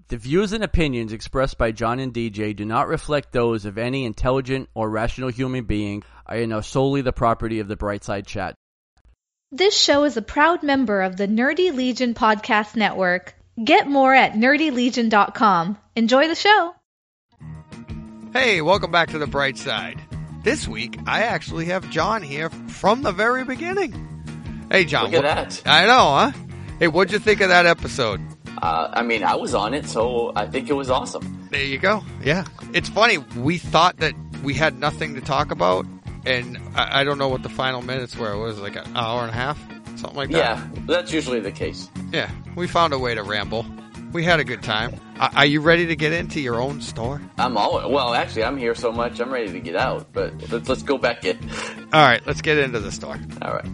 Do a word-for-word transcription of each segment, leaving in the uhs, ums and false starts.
The views and opinions expressed by John and D J do not reflect those of any intelligent or rational human being and are solely the property of the Brightside Chat. This show is a proud member of the Nerdy Legion Podcast Network. Get more at nerdy legion dot com. Enjoy the show. Hey, welcome back to the Bright Side. This week, I actually have John here from the very beginning. Hey, John. Look at that. I know, huh? Hey, what'd you think of that episode? Uh, I mean, I was on it, so I think it was awesome. There you go. Yeah. It's funny. We thought that we had nothing to talk about, and I, I don't know what the final minutes were. It was like an hour and a half? Something like that? Yeah, that's usually the case. Yeah. We found a way to ramble. We had a good time. Uh, are you ready to get into your own store? I'm all well. Actually, I'm here so much, I'm ready to get out. But let's let's go back in. All right, let's get into the store. All right.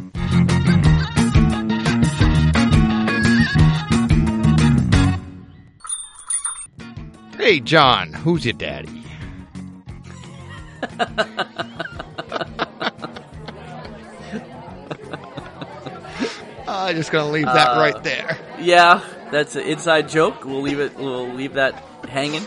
Hey, John, who's your daddy? I'm just gonna leave that uh, right there. Yeah, that's an inside joke. We'll leave it. We'll leave that hanging.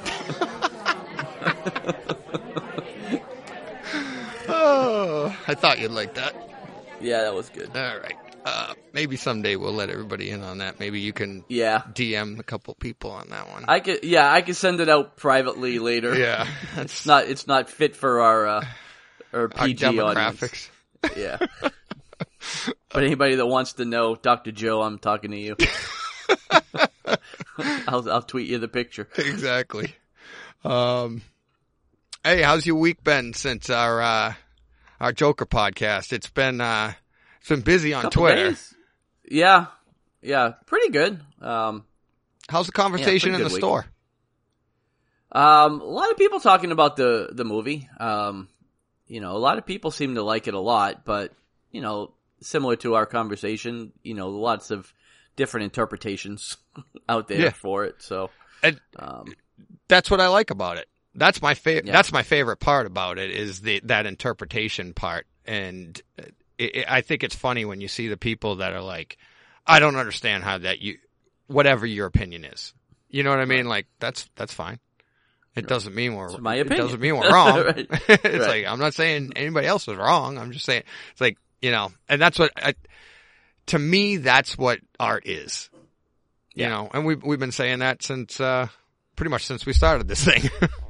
Oh, I thought you'd like that. Yeah, that was good. All right. Uh, maybe someday we'll let everybody in on that. Maybe you can yeah. D M a couple people on that one. I could, yeah, I could send it out privately later. Yeah, it's not, it's not fit for our, uh, our P G our demographics. Audience. Yeah. But anybody that wants to know, Doctor Joe, I'm talking to you. I'll, I'll tweet you the picture. Exactly. Um, hey, how's your week been since our, uh, our Joker podcast? It's been, uh, It's been busy on Couple Twitter. Days. Yeah. Yeah. Pretty good. Um, How's the conversation yeah, in the week. store? Um, a lot of people talking about the, the movie. Um, you know, a lot of people seem to like it a lot, but, you know, similar to our conversation, you know, lots of different interpretations out there yeah. for it. So, and um, that's what I like about it. That's my favorite. Yeah. That's my favorite part about it is the, that interpretation part. And It, it, I think it's funny when you see the people that are like, I don't understand how that you, whatever your opinion is. You know what I mean? Like, that's, that's fine. It doesn't mean we're, it's my it opinion. doesn't mean we're wrong. Right. It's right. like, I'm not saying anybody else is wrong. I'm just saying, it's like, you know, and that's what, I, to me, that's what art is. You yeah. know, and we've, we've been saying that since, uh, pretty much since we started this thing.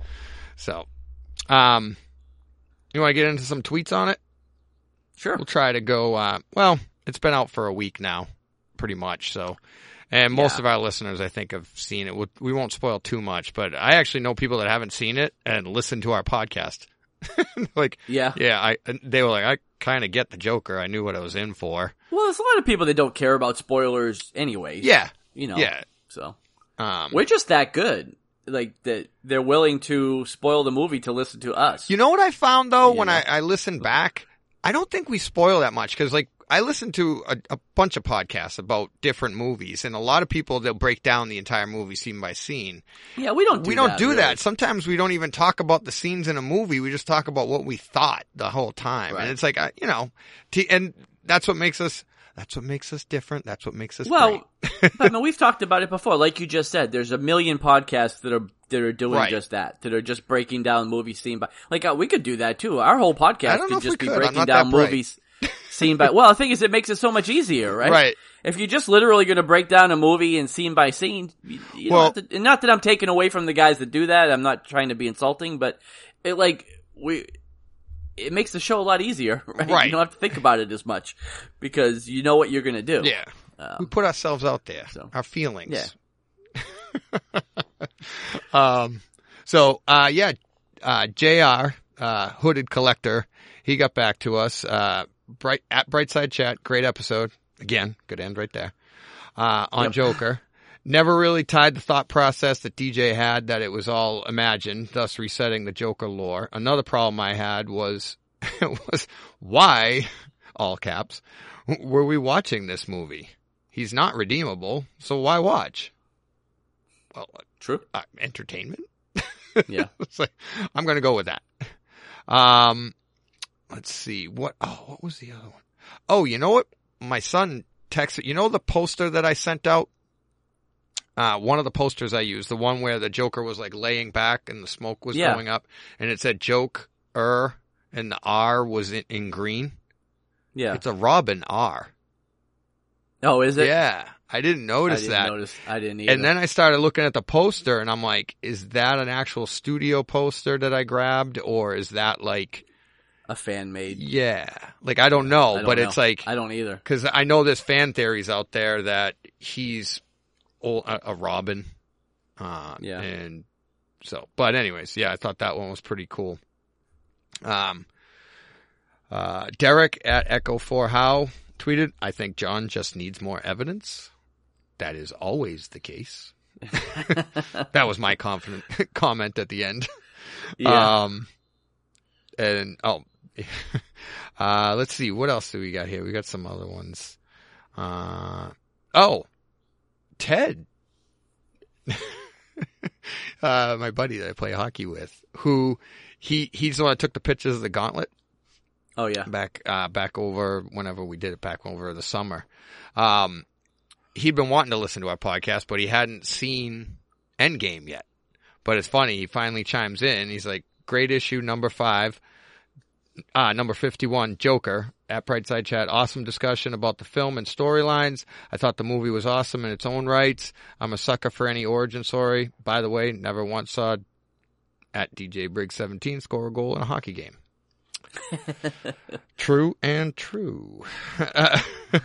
So, um, you want to get into some tweets on it? Sure. We'll try to go, uh, well, it's been out for a week now, pretty much, so. And most yeah. of our listeners, I think, have seen it. We won't spoil too much, but I actually know people that haven't seen it and listen to our podcast. Like, yeah. Yeah, I, they were like, I kind of get the Joker. I knew what I was in for. Well, there's a lot of people that don't care about spoilers anyways. Yeah. You know. Yeah. So. Um, We're just that good. Like, that they're willing to spoil the movie to listen to us. You know what I found, though, you when know? I, I listened back? I don't think we spoil that much because, like, I listen to a, a bunch of podcasts about different movies, and a lot of people, they'll break down the entire movie scene by scene. Yeah, we don't do we don't that, do really. that. Sometimes we don't even talk about the scenes in a movie. We just talk about what we thought the whole time, right. and it's like, I, you know, t- and that's what makes us. That's what makes us different. That's what makes us well. great. But I mean, we've talked about it before. Like you just said, there's a million podcasts that are that are doing Right. just that. That are just breaking down movie scene by. Like uh, we could do that too. Our whole I podcast don't know could if just we be could. I'm breaking not down that bright. movies scene by. Well, the thing is, it makes it so much easier, right? Right. If you're just literally going to break down a movie and scene by scene, you, you Well- don't have to, and not that I'm taking away from the guys that do that. I'm not trying to be insulting, but it like we. It makes the show a lot easier, right? Right. You don't have to think about it as much because you know what you're going to do. Yeah, Um, we put ourselves out there, so. our feelings. Yeah. um. So, uh, yeah, uh, J R, uh, Hooded Collector, he got back to us. Uh, bright at Brightside Chat, great episode. Again, good end right there. Uh, on Yep. Joker. Never really tied the thought process that D J had that it was all imagined, thus resetting the Joker lore. Another problem I had was, was why, all caps, were we watching this movie? He's not redeemable, so why watch? Well, True. uh, entertainment? Yeah. It's like, I'm going to go with that. Um, let's see. What, oh, what was the other one? Oh, you know what? My son texted, you know the poster that I sent out? uh, one of the posters I used, the one where the Joker was like laying back and the smoke was Yeah. going up, and it said Joke-er, and the R was in, in green. Yeah. It's a Robin R. Oh, is it? Yeah, I didn't I notice didn't that. notice. I didn't either. And then I started looking at the poster, and I'm like, is that an actual studio poster that I grabbed, or is that like, a fan made. yeah, like I don't know, I don't but know. it's like, I don't either. because I know there's fan theories out there that he's old, a, a Robin, uh, Yeah. and so, but anyways, yeah, I thought that one was pretty cool. Um, uh, Derek at Echo four How tweeted, I think John just needs more evidence. That is always the case. That was my confident comment at the end. Yeah. Um, and, oh, uh, let's see. What else do we got here? We got some other ones. Uh, oh, Ted. uh, my buddy that I play hockey with, who he, he's the one that took the pictures of the gauntlet. Oh yeah. Back, uh, back over whenever we did it back over the summer. Um, he'd been wanting to listen to our podcast, but he hadn't seen Endgame yet. But it's funny, he finally chimes in. He's like, great issue number five, uh, number fifty-one, Joker at Brightside Chat. Awesome discussion about the film and storylines. I thought the movie was awesome in its own rights. I'm a sucker for any origin story. By the way, never once saw at D J Briggs seventeen score a goal in a hockey game. True and true. uh,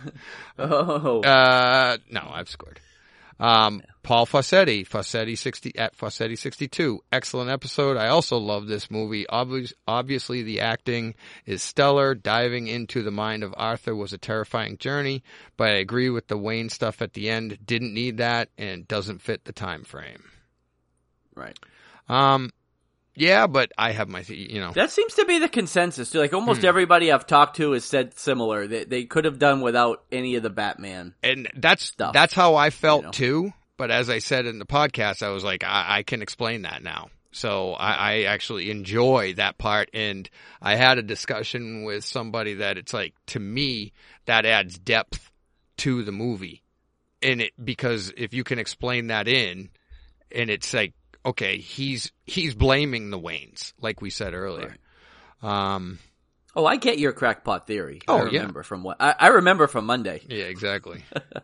Oh. uh, no, I've scored. Um, Paul Fossetti, Fossetti sixty at Fossetti sixty-two. Excellent episode. I also love this movie. Obvious, obviously, the acting is stellar. Diving into the mind of Arthur was a terrifying journey, but I agree with the Wayne stuff at the end. Didn't need that and doesn't fit the time frame. Right. Um, yeah, but I have my, you know, That seems to be the consensus too. Like almost Hmm. everybody I've talked to has said similar. That they could have done without any of the Batman. and that's Stuff, that's how I felt you know. too. But as I said in the podcast, I was like, I, I can explain that now. So I, I actually enjoy that part. And I had a discussion with somebody that it's like, to me, that adds depth to the movie. And it, because if you can explain that in, and it's like, okay, he's, he's blaming the Waynes, like we said earlier. Um, Oh, I get your crackpot theory. Oh, I yeah. remember from what I, I remember from Monday. yeah, exactly.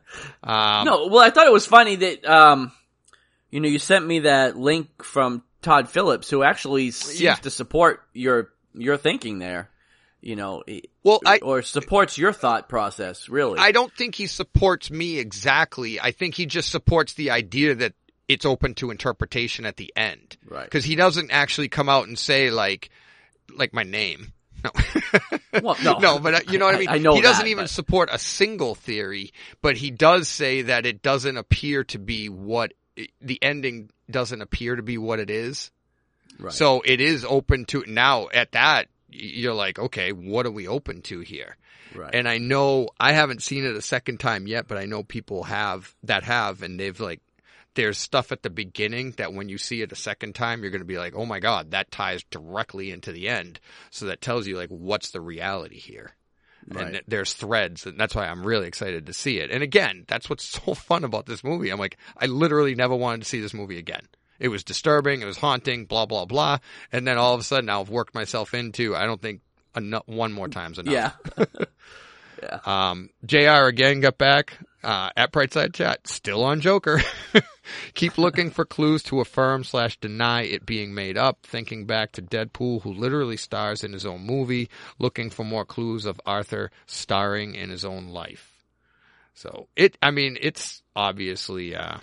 um, No, well, I thought it was funny that um, you know, you sent me that link from Todd Phillips, who actually seems Yeah. to support your your thinking there. You know, well, I, or supports your thought process. Really, I don't think he supports me exactly. I think he just supports the idea that it's open to interpretation at the end. Right. Because he doesn't actually come out and say like, like my name. No. Well, no. no, but uh, you know what I mean? I- I know he doesn't that, even but- support a single theory, but he does say that it doesn't appear to be what the ending doesn't appear to be what it is. Right. So it is open to now at that you're like, okay, what are we open to here? Right. And I know I haven't seen it a second time yet, but I know people have that have, and they've like, there's stuff at the beginning that when you see it a second time, you're going to be like, oh my God, that ties directly into the end. So that tells you like, what's the reality here? Right. And there's threads, and that's why I'm really excited to see it. And again, that's what's so fun about this movie. I'm like, I literally never wanted to see this movie again. It was disturbing, it was haunting, blah, blah, blah. And then all of a sudden now I've worked myself into, I don't think enough, one more time's enough. Yeah. Yeah. Um, J R again got back, uh, at Brightside Chat, still on Joker. Keep looking for clues to affirm slash deny it being made up. Thinking back to Deadpool, who literally stars in his own movie, looking for more clues of Arthur starring in his own life. So it, I mean, it's obviously, uh,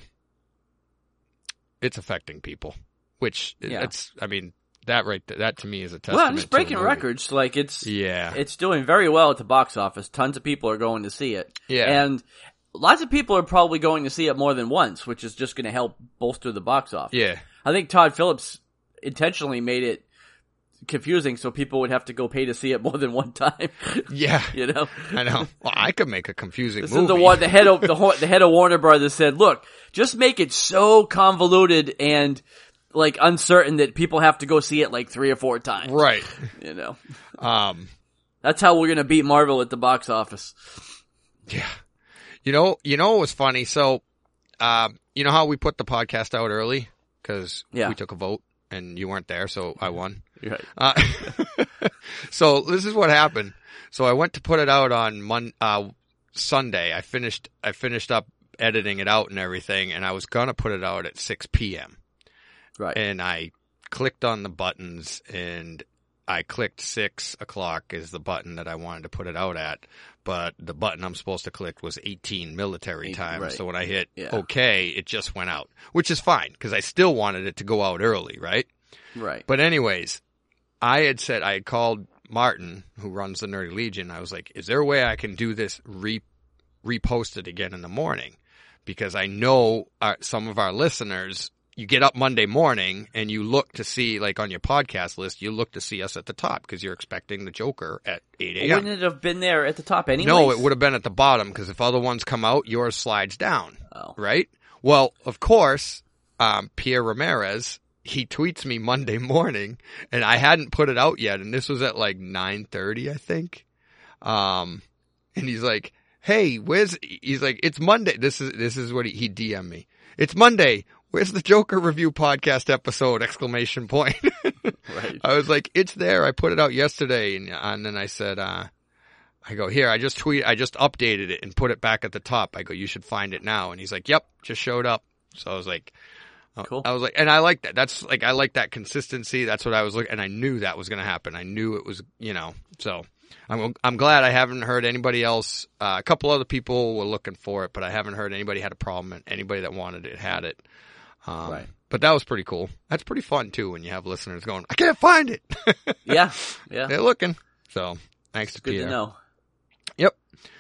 it's affecting people, which Yeah. it's, I mean, that right, th- that to me is a testament. Well, it's to the breaking movie. records. Like it's Yeah. it's doing very well at the box office. Tons of people are going to see it. Yeah. And lots of people are probably going to see it more than once, which is just going to help bolster the box office. Yeah. I think Todd Phillips intentionally made it confusing so people would have to go pay to see it more than one time. Yeah. You know? I know. Well, I could make a confusing This movie. is the one, the head of, the, ho- the head of Warner Brothers said, look, just make it so convoluted and like uncertain that people have to go see it like three or four times. Right. You know? Um, That's how we're going to beat Marvel at the box office. yeah. You know, you know what was funny? So, um, you know how we put the podcast out early because Yeah. we took a vote and you weren't there, so I won. You're right. Uh, so this is what happened. So I went to put it out on Mon- uh, Sunday. I finished, I finished up editing it out and everything, and I was gonna put it out at six p.m. Right. And I clicked on the buttons, and I clicked six o'clock is the button that I wanted to put it out at, but the button I'm supposed to click was eighteen military time. Right. So when I hit Yeah. OK, it just went out, which is fine because I still wanted it to go out early, right? Right. But anyways, I had said, I had called Martin, who runs the Nerdy Legion. I was like, is there a way I can do this, re repost it again in the morning? Because I know our, some of our listeners, you get up Monday morning and you look to see, like on your podcast list, you look to see us at the top because you're expecting the Joker at eight a.m. Wouldn't it have been there at the top anyway? No, it would have been at the bottom because if other ones come out, yours slides down. Oh. Right? Well, of course, um, Pierre Ramirez, he tweets me Monday morning and I hadn't put it out yet. And this was at like nine thirty, I think. Um, and he's like, hey, where's, he's like, it's Monday. This is, this is what he, he D M'd me. It's Monday. Where's the Joker review podcast episode? Exclamation point. Right. I was like, it's there. I put it out yesterday. And, and then I said, uh, I go, here, I just tweet, I just updated it and put it back at the top. I go, you should find it now. And he's like, yep, just showed up. So I was like, oh, Cool. I was like, and I like that. That's like, I like that consistency. That's what I was looking, and I knew that was going to happen. I knew it was, you know, so I'm, I'm glad I haven't heard anybody else. Uh, a couple other people were looking for it, but I haven't heard anybody had a problem, and anybody that wanted it had it. Um, Right. But that was pretty cool. That's pretty fun too when you have listeners going, I can't find it. Yeah. Yeah. They're looking. So thanks to Good Pierre. to know. Yep.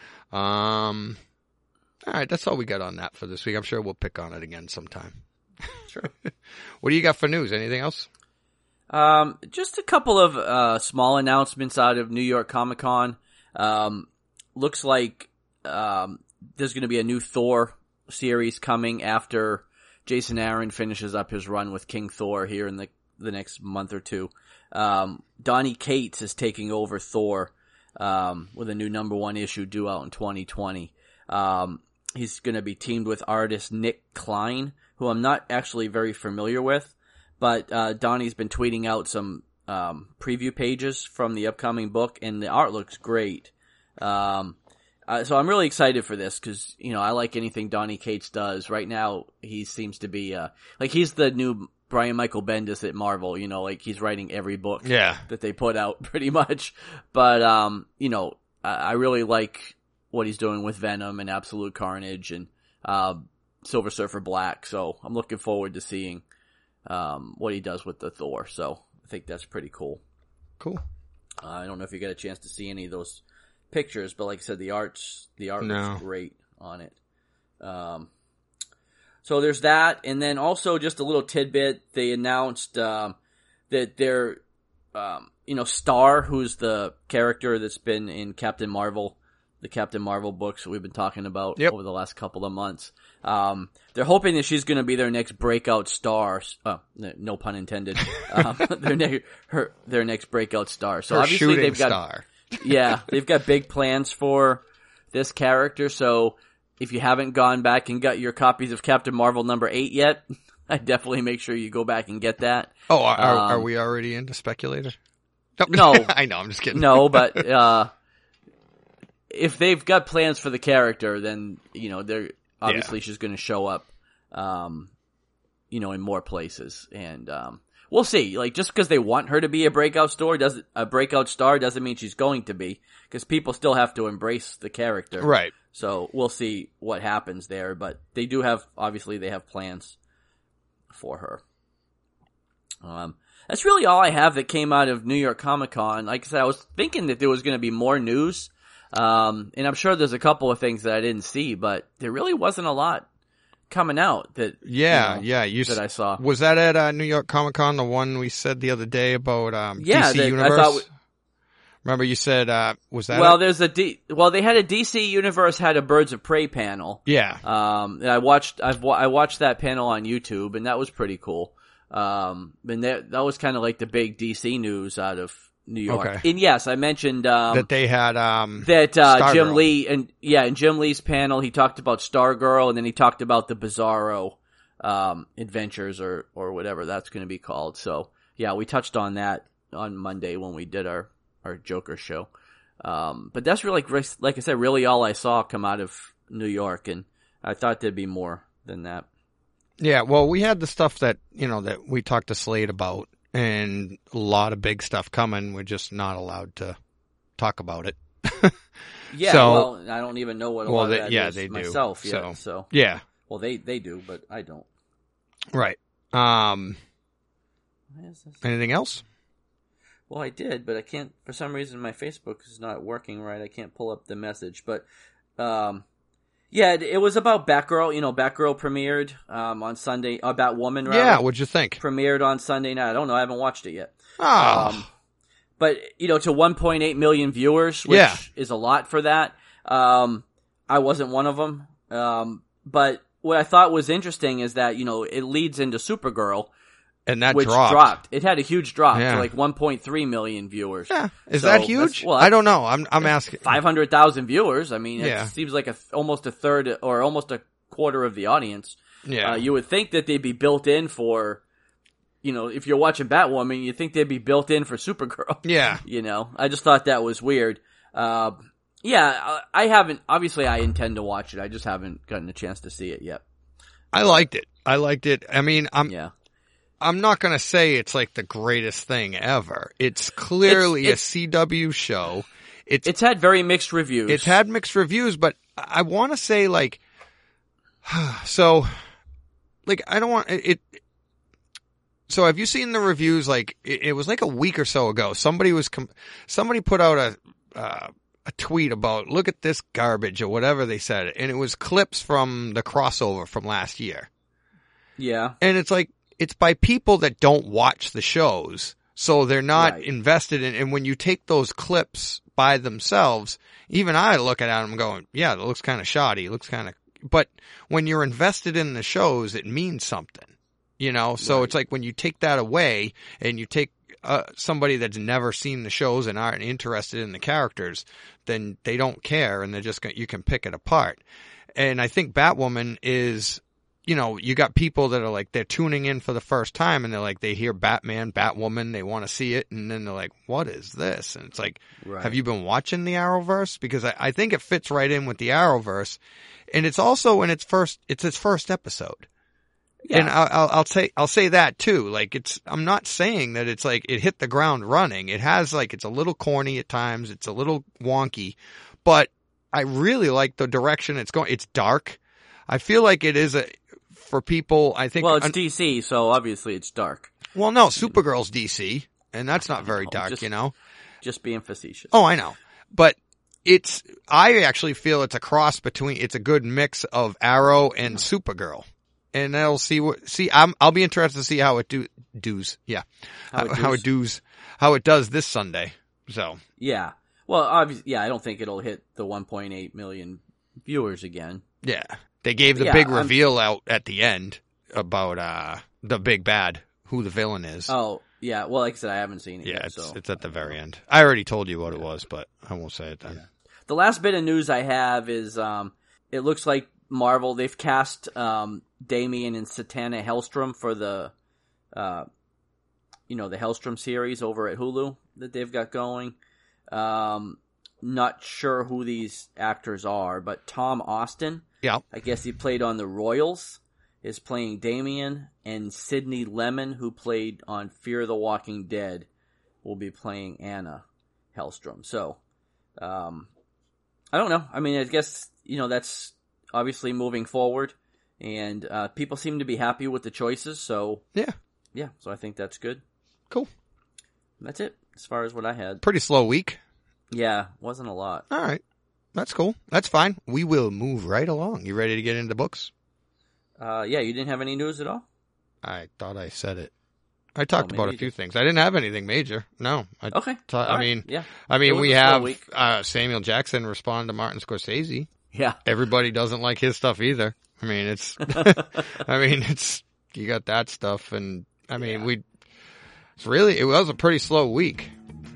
Um, all right. That's all we got on that for this week. I'm sure we'll pick on it again sometime. Sure. What do you got for news? Anything else? Um, just a couple of uh, small announcements out of New York Comic Con. Um, looks like um, there's going to be a new Thor series coming after Jason Aaron finishes up his run with King Thor here in the the next month or two. Um, Donny Cates is taking over Thor um, with a new number one issue due out in twenty twenty. Um, he's going to be teamed with artist Nick Klein, who I'm not actually very familiar with. But uh, Donnie's been tweeting out some um, preview pages from the upcoming book, and the art looks great. Um, uh, so I'm really excited for this because, you know, I like anything Donny Cates does. Right now, he seems to be uh, like he's the new Brian Michael Bendis at Marvel. You know, like he's writing every book Yeah. that they put out pretty much. But um, you know, I, I really like what he's doing with Venom and Absolute Carnage and uh, Silver Surfer Black. So I'm looking forward to seeing um, what he does with the Thor. So I think that's pretty cool. Cool. Uh, I don't know if you get a chance to see any of those pictures, but like I said, the art's the art No. looks great on it. Um, so there's that, and then also just a little tidbit. They announced um, that they're, um, you know, Star, who's the character that's been in Captain Marvel, the Captain Marvel books that we've been talking about Yep. over the last couple of months. Um, they're hoping that she's going to be their next breakout star. Oh, no pun intended. um, their, ne- her, their next breakout star. So Her obviously shooting they've got, star. yeah, they've got big plans for this character. So if you haven't gone back and got your copies of Captain Marvel number eight yet, I definitely make sure you go back and get that. Oh, are, are, Um, are we already into Speculator? No. I know. I'm just kidding. No, but uh, if they've got plans for the character, then you know they're obviously she's going to show up, um, you know, in more places, and um, we'll see. Like just because they want her to be a breakout star doesn't a breakout star doesn't mean she's going to be, because people still have to embrace the character, Right. So we'll see what happens there, but they do have obviously they have plans for her. Um, that's really all I have that came out of New York Comic Con. Like I said, I was thinking that there was going to be more news. Um, and I'm sure there's a couple of things that I didn't see, but there really wasn't a lot coming out that, Yeah, you know, yeah. You that s- I saw. Was that at uh, New York Comic Con, the one we said the other day about um, Yeah, D C that- I Universe? thought we- Remember you said, uh, was that Well, it? there's a D, well, they had a D C Universe had a Birds of Prey panel. Yeah. Um, and I watched, I've, wa- I watched that panel on YouTube, and that was pretty cool. Um, and that, that was kind of like the big D C news out of New York. Okay. And yes, I mentioned, um, that they had um, that uh, Jim Stargirl. Lee and yeah, in Jim Lee's panel, he talked about Stargirl, and then he talked about the Bizarro um, Adventures or, or whatever that's going to be called. So yeah, we touched on that on Monday when we did our, our Joker show. Um, but that's really, like I said, really all I saw come out of New York, and I thought there'd be more than that. Yeah, well, we had the stuff that, you know, that we talked to Slade about, and a lot of big stuff coming. We're just not allowed to talk about it. Yeah, so, well, I don't even know what a well, lot of they, that yeah, is they do. myself yet, so, so. Yeah. Well, they, they do, but I don't. Right. Um, Why is this? anything else? Well, I did, but I can't, for some reason my Facebook is not working right. I can't pull up the message, but, um, yeah, it, it was about Batgirl. You know, Batgirl premiered, um, on Sunday, uh, Batwoman, rather. Yeah, what'd you think? Premiered on Sunday night. I don't know, I haven't watched it yet. Oh. Um, but, you know, to one point eight million viewers, which Yeah. is a lot for that. Um, I wasn't one of them. Um, but what I thought was interesting is that, you know, it leads into Supergirl, And that which dropped. dropped. It had a huge drop Yeah. to like one point three million viewers. Yeah. Is So that that's- huge? well, I don't know. I'm I'm asking. five hundred thousand viewers. I mean, it Yeah. seems like a almost a third or almost a quarter of the audience. Yeah. Uh, you would think that they'd be built in for, you know, if you're watching Batwoman, you think they'd be built in for Supergirl. Yeah. You know, I just thought that was weird. Uh, yeah, I I haven't, obviously I intend to watch it. I just haven't gotten a chance to see it yet. I liked it. I liked it. I mean, I'm Yeah. I'm not going to say it's like the greatest thing ever. It's clearly It's- it's- a C W show. It's It's had very mixed reviews. it's had mixed reviews, but I want to say like, so, like I don't want it. it so have you seen the reviews? Like it, it was like a week or so ago. Somebody was com- somebody put out a uh, a tweet about look at this garbage or whatever they said, and it was clips from the crossover from last year. Yeah. And it's like, it's by people that don't watch the shows. So they're not Right. invested in, and when you take those clips by themselves, even I look at them going, yeah, that looks kind of shoddy. It looks kind of, but when you're invested in the shows, it means something, you know? So Right. it's like when you take that away and you take uh, somebody that's never seen the shows and aren't interested in the characters, then they don't care and they're just going to, you can pick it apart. And I think Batwoman is, you know, you got people that are like, they're tuning in for the first time and they're like, they hear Batman, Batwoman, they want to see it. And then they're like, what is this? And it's like, Right. have you been watching the Arrowverse? Because I, I think it fits right in with the Arrowverse. And it's also in its first, it's its first episode. Yeah. And I'll, I'll, I'll say, I'll say that too. Like it's, I'm not saying that it's like it hit the ground running. It has like, it's a little corny at times. It's a little wonky, but I really like the direction it's going. It's dark. I feel like it is a, for people, I think. Well, it's un- D C, so obviously it's dark. well, no, Supergirl's D C, and that's not very No, dark, just- you know? Just being facetious. Oh, I know. But it's, I actually feel it's a cross between, it's a good mix of Arrow and Supergirl. And I'll see what, see, I'm, I'll be interested to see how it do, does. Yeah. How it how does. it does, how it does this Sunday. So, Yeah. Well, obviously, yeah, I don't think it'll hit the one point eight million viewers again. yeah. They gave the Yeah, big I'm- reveal out at the end about, uh, the big bad, who the villain is. Oh, yeah. Well, like I said, I haven't seen it yeah, yet. it's, so. it's at the very end. I already told you what it was, but I won't say it then. The last bit of news I have is, um, it looks like Marvel, they've cast, um, Damian and Satana Hellstrom for the, uh, you know, the Hellstrom series over at Hulu that they've got going. Um, not sure who these actors are, but Tom Austin, Yeah. I guess he played on the Royals, is playing Damian, and Sidney Lemon, who played on Fear the Walking Dead, will be playing Anna Hellstrom. So, um, I don't know. I mean, I guess, you know, that's obviously moving forward, and uh, people seem to be happy with the choices, so, Yeah. yeah, so I think that's good. Cool. That's it, as far as what I had. Pretty slow week. Yeah, wasn't a lot. All right. That's cool. That's fine. We will move right along. You ready to get into books? Uh, yeah, you didn't have any news at all? I thought I said it. I talked Oh, about maybe a few you did. things. I didn't have anything major. No. I, Okay. ta- All I right. mean, yeah. I It mean, was we a slow have week. uh, Samuel Jackson respond to Martin Scorsese. Yeah. Everybody doesn't like his stuff either. I mean, it's, I mean, it's, you got that stuff. And I mean, Yeah. we, it's really, it was a pretty slow week.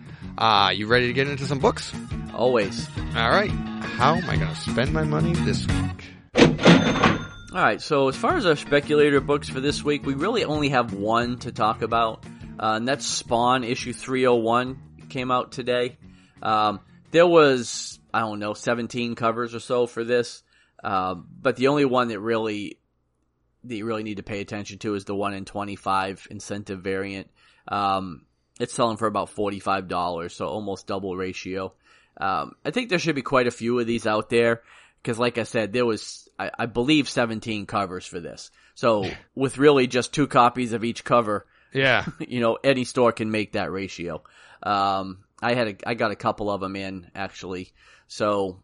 Uh, you ready to get into some books? Always. All right. How am I going to spend my money this week? All right, so as far as our speculator books for this week, we really only have one to talk about, uh, and that's Spawn issue three oh one. Came out today. Um, there was, I don't know, seventeen covers or so for this, uh, but the only one that really that you really need to pay attention to is the one in twenty-five incentive variant. Um, it's selling for about forty-five dollars, so almost double ratio. Um, I think there should be quite a few of these out there. Because, like I said, there was, I, I believe, seventeen covers for this. So, with really just two copies of each cover, yeah, you know, any store can make that ratio. Um, I had, a, I got a couple of them in actually. So,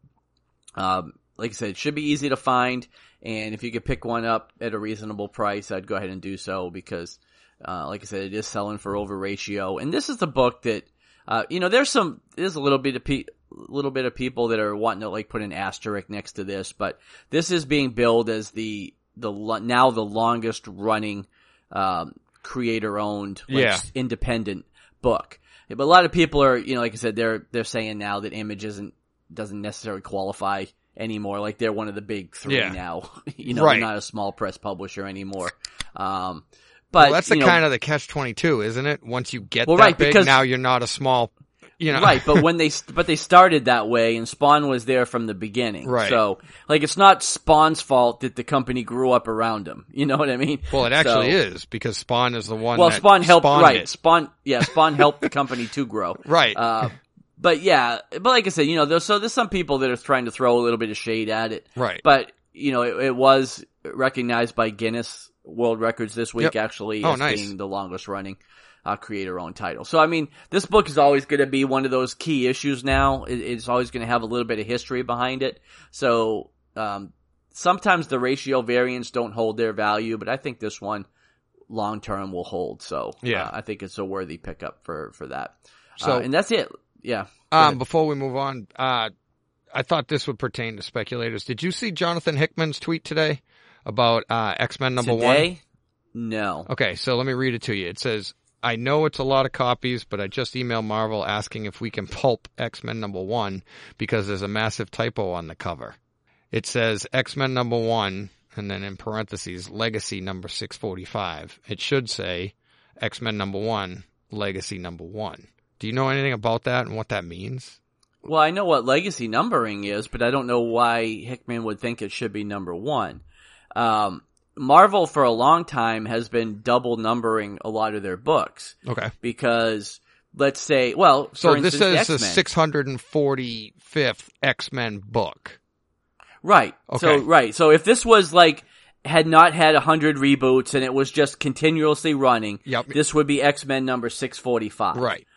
um, like I said, it should be easy to find. And if you could pick one up at a reasonable price, I'd go ahead and do so because, uh, like I said, it is selling for over ratio. And this is the book that, uh, you know, there's some, there's a little bit of pe- little bit of people that are wanting to like put an asterisk next to this, but this is being billed as the, the, now the longest running, um, creator owned, like, yeah. independent book. But a lot of people are, you know, like I said, they're, they're saying now that Image isn't, doesn't necessarily qualify anymore. Like they're one of the big three yeah. now, you know, right. they're not a small press publisher anymore. Um, but well, that's the you know, kind of the catch twenty-two, isn't it? Once you get well, that right, big, because, now you're not a small, you know. Right, but when they, but they started that way and Spawn was there from the beginning. Right. So, like, it's not Spawn's fault that the company grew up around him. You know what I mean? Well, it actually so, is because Spawn is the one well, that Spawn helped, right. it. Spawn, yeah, Spawn helped the company to grow. Right. Uh, but yeah, but like I said, you know, there's, so there's some people that are trying to throw a little bit of shade at it. Right. But, you know, it, it was recognized by Guinness World Records this week, yep. actually, oh, as nice. being the longest running uh, creator-owned title. So, I mean, this book is always going to be one of those key issues now. It, it's always going to have a little bit of history behind it. So, um, sometimes the ratio variants don't hold their value, but I think this one long-term will hold. So, yeah. uh, I think it's a worthy pickup for, for that. So, uh, and that's it. Yeah. Um, before we move on, uh, I thought this would pertain to speculators. Did you see Jonathan Hickman's tweet today about uh, X-Men number Today? one? No. Okay, so let me read it to you. It says, I know it's a lot of copies, but I just emailed Marvel asking if we can pulp X-Men number one because there's a massive typo on the cover. It says X-Men number one, and then in parentheses, Legacy number six forty-five. It should say X-Men number one, Legacy number one. Do you know anything about that and what that means? Well, I know what legacy numbering is, but I don't know why Hickman would think it should be number one. Um, Marvel for a long time has been double numbering a lot of their books. Okay. Because, let's say, well, so for this instance, is the six hundred forty-fifth X-Men book. Right. Okay. So, right. So if this was like, had not had a hundred reboots and it was just continuously running, yep. this would be X-Men number six forty-five. Right.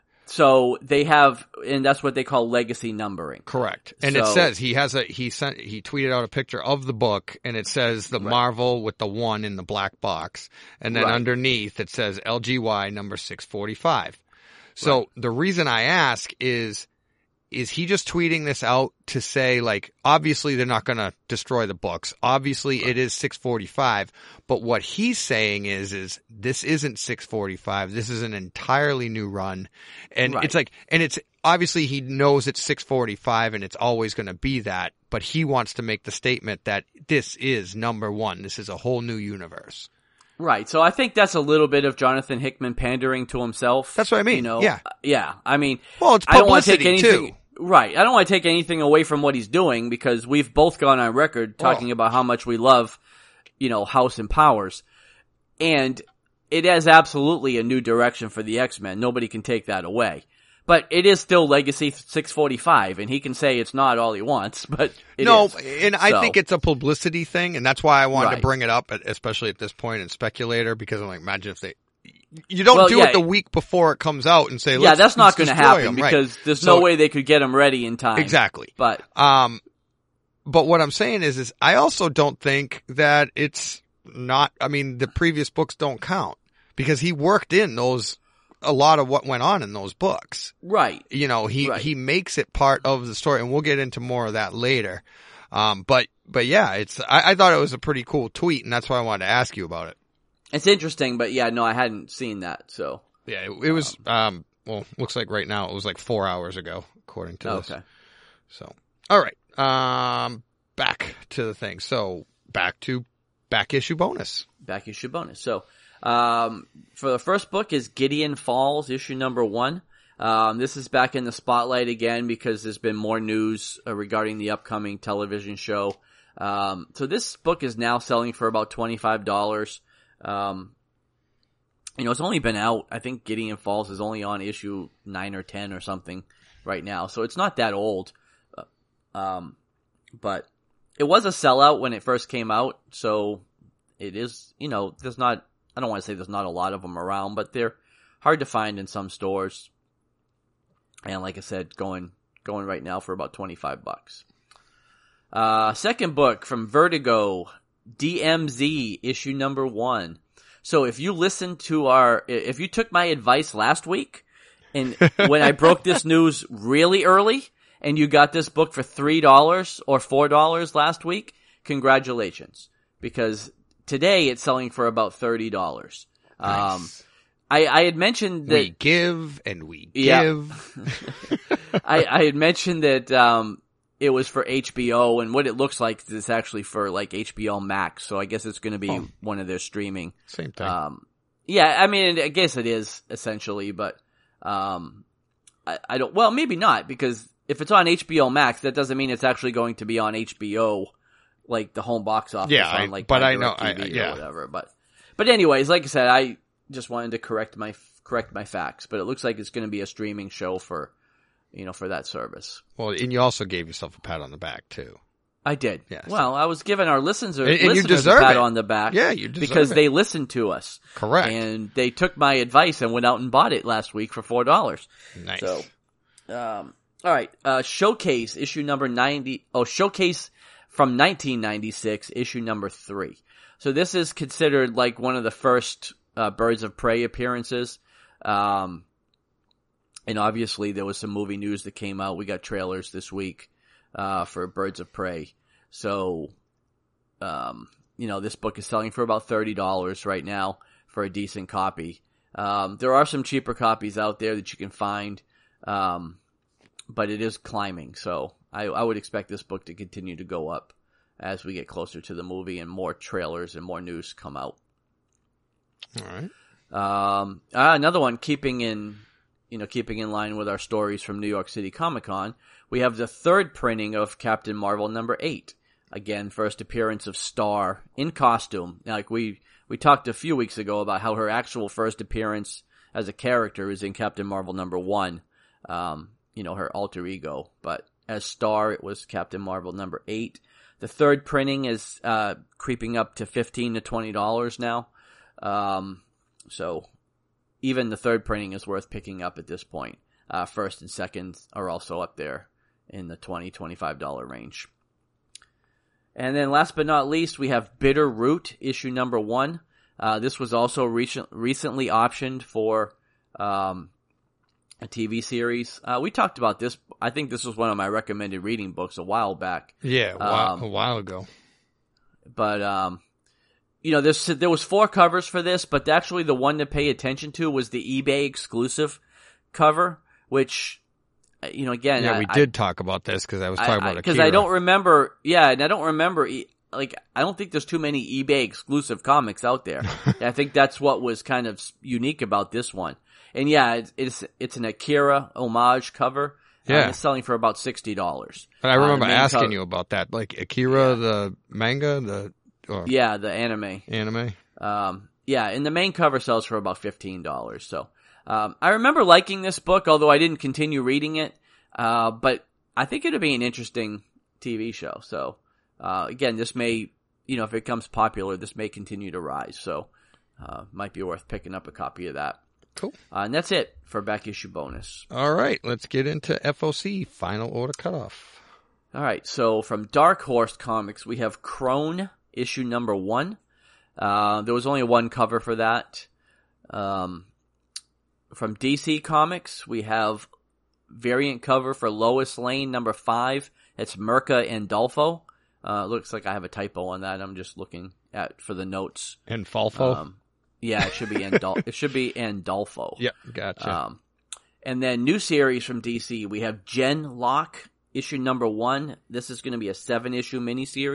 So they have, and that's what they call legacy numbering. Correct. And so, it says he has a, he sent, he tweeted out a picture of the book and it says the right. Marvel with the one in the black box. And then right. underneath it says L G Y number six forty-five. So right. the reason I ask is, is he just tweeting this out to say, like, obviously they're not going to destroy the books. Obviously right. it is six forty-five. But what he's saying is, is this isn't six forty-five. This is an entirely new run. And right. it's like, and it's obviously he knows it's six forty-five and it's always going to be that. But he wants to make the statement that this is number one. This is a whole new universe. Right. So I think that's a little bit of Jonathan Hickman pandering to himself. That's what I mean. You know? Yeah. Yeah. I mean, well, it's I don't want to take publicity anything. too. Right. I don't want to take anything away from what he's doing because we've both gone on record talking oh. about how much we love, you know, House and Powers. And it is absolutely a new direction for the X-Men. Nobody can take that away. But it is still Legacy six forty-five, and he can say it's not all he wants, but it no, is. and I so. think it's a publicity thing, and that's why I wanted right. to bring it up, especially at this point in Speculator, because I'm like, imagine if they... You don't well, do yeah, it the week before it comes out and say, let's, yeah, that's not going to happen them. because right. there's so, no way they could get them ready in time. Exactly. But, um, but what I'm saying is, is I also don't think that it's not, I mean, the previous books don't count because he worked in those, a lot of what went on in those books. Right. You know, he, right. he makes it part of the story and we'll get into more of that later. Um, but, but yeah, it's, I, I thought it was a pretty cool tweet and that's why I wanted to ask you about it. It's interesting, but yeah, no, I hadn't seen that, so. Yeah, it, it was, um, well, looks like right now it was like four hours ago, according to okay. this. So, all right. Um, back to the thing. So, back to back issue bonus. Back issue bonus. So, um, for the first book is Gideon Falls, issue number one. Um, this is back in the spotlight again because there's been more news uh, regarding the upcoming television show. Um, so this book is now selling for about twenty-five dollars. Um, you know, it's only been out. I think Gideon Falls is only on issue nine or ten or something right now. So it's not that old. Um, but it was a sellout when it first came out. So it is, you know, there's not, I don't want to say there's not a lot of them around, but they're hard to find in some stores. And like I said, going, going right now for about twenty-five bucks. Uh, second book from Vertigo, D M Z, issue number one. So if you listened to our, if you took my advice last week, and when I broke this news really early, and you got this book for three dollars or four dollars last week, congratulations. Because today it's selling for about thirty dollars. Nice. Um, I, I had mentioned that... We give and we Yeah. give. I, I had mentioned that, um, it was for H B O, and what it looks like is it's actually for, like, H B O Max, so I guess it's gonna be Oh. one of their streaming. Same thing. Um, yeah, I mean, I guess it is, essentially, but, um, I, I don't, well, maybe not, because if it's on H B O Max, that doesn't mean it's actually going to be on H B O, like the home box office Yeah, on, I- like, but my I know- DirecTV I- or yeah. whatever, but, but anyways, like I said, I just wanted to correct my, correct my facts, but it looks like it's gonna be a streaming show for, you know, for that service. Well, and you also gave yourself a pat on the back too. I did. Yes. Well, I was giving our listeners, And- and you listeners deserve a pat it. on the back. Yeah, you deserve because it. they listened to us. Correct. And they took my advice and went out and bought it last week for four dollars. Nice. So, um, all right. Uh, Showcase issue number ninety. Oh, Showcase from nineteen ninety-six, issue number three. So this is considered like one of the first uh, Birds of Prey appearances. Um, and obviously there was some movie news that came out. We got trailers this week uh, for Birds of Prey. So, um, you know, this book is selling for about thirty dollars right now for a decent copy. Um, there are some cheaper copies out there that you can find, um, but it is climbing. So I, I would expect this book to continue to go up as we get closer to the movie and more trailers and more news come out. All right. Um, uh, another one, keeping in, you know, keeping in line with our stories from New York City Comic Con, we have the third printing of Captain Marvel number eight. Again, first appearance of Star in costume. Now, like we, we talked a few weeks ago about how her actual first appearance as a character is in Captain Marvel number one. Um, you know, her alter ego. But as Star, it was Captain Marvel number eight. The third printing is, uh, creeping up to fifteen to twenty dollars now. Um, so even the third printing is worth picking up at this point. Uh, first and second are also up there in the twenty, twenty-five dollars range. And then last but not least, we have Bitter Root, issue number one. Uh, this was also recent, recently optioned for, um, a T V series. Uh, we talked about this. I think this was one of my recommended reading books a while back. Yeah, a while, Um, a while ago. But, um, you know, there's, there was four covers for this, but actually the one to pay attention to was the eBay exclusive cover, which, you know, again, Yeah, I, we I, did talk about this because I was talking about because Akira. I don't remember. Yeah, and I don't remember. e- Like, I don't think there's too many eBay exclusive comics out there. I think that's what was kind of unique about this one. And yeah, it's it's, it's an Akira homage cover. Yeah. Um, it's selling for about sixty dollars. And I remember uh, the main asking co- you about that, like Akira, the manga, the or Yeah, the anime. anime. Um, yeah, and the main cover sells for about fifteen dollars. So, um, I remember liking this book, although I didn't continue reading it. Uh, but I think it'd be an interesting T V show. So, uh, again, this may, you know, if it becomes popular, this may continue to rise. So, uh, might be worth picking up a copy of that. Cool. Uh, and that's it for back issue bonus. All right, let's get into F O C, Final Order Cutoff. All right. So from Dark Horse Comics, we have Crone issue number one. Uh, there was only one cover for that. Um, from D C Comics, we have variant cover for Lois Lane number five. It's Mirka and Dolfo. Uh, looks like I have a typo on that. I'm just looking at for the notes. And Falfo. Um, yeah, it should be Andol- it should be Andolfo. Yep, gotcha. Um, and then new series from D C, we have Jen Locke, issue number one. This is going to be a seven issue miniseries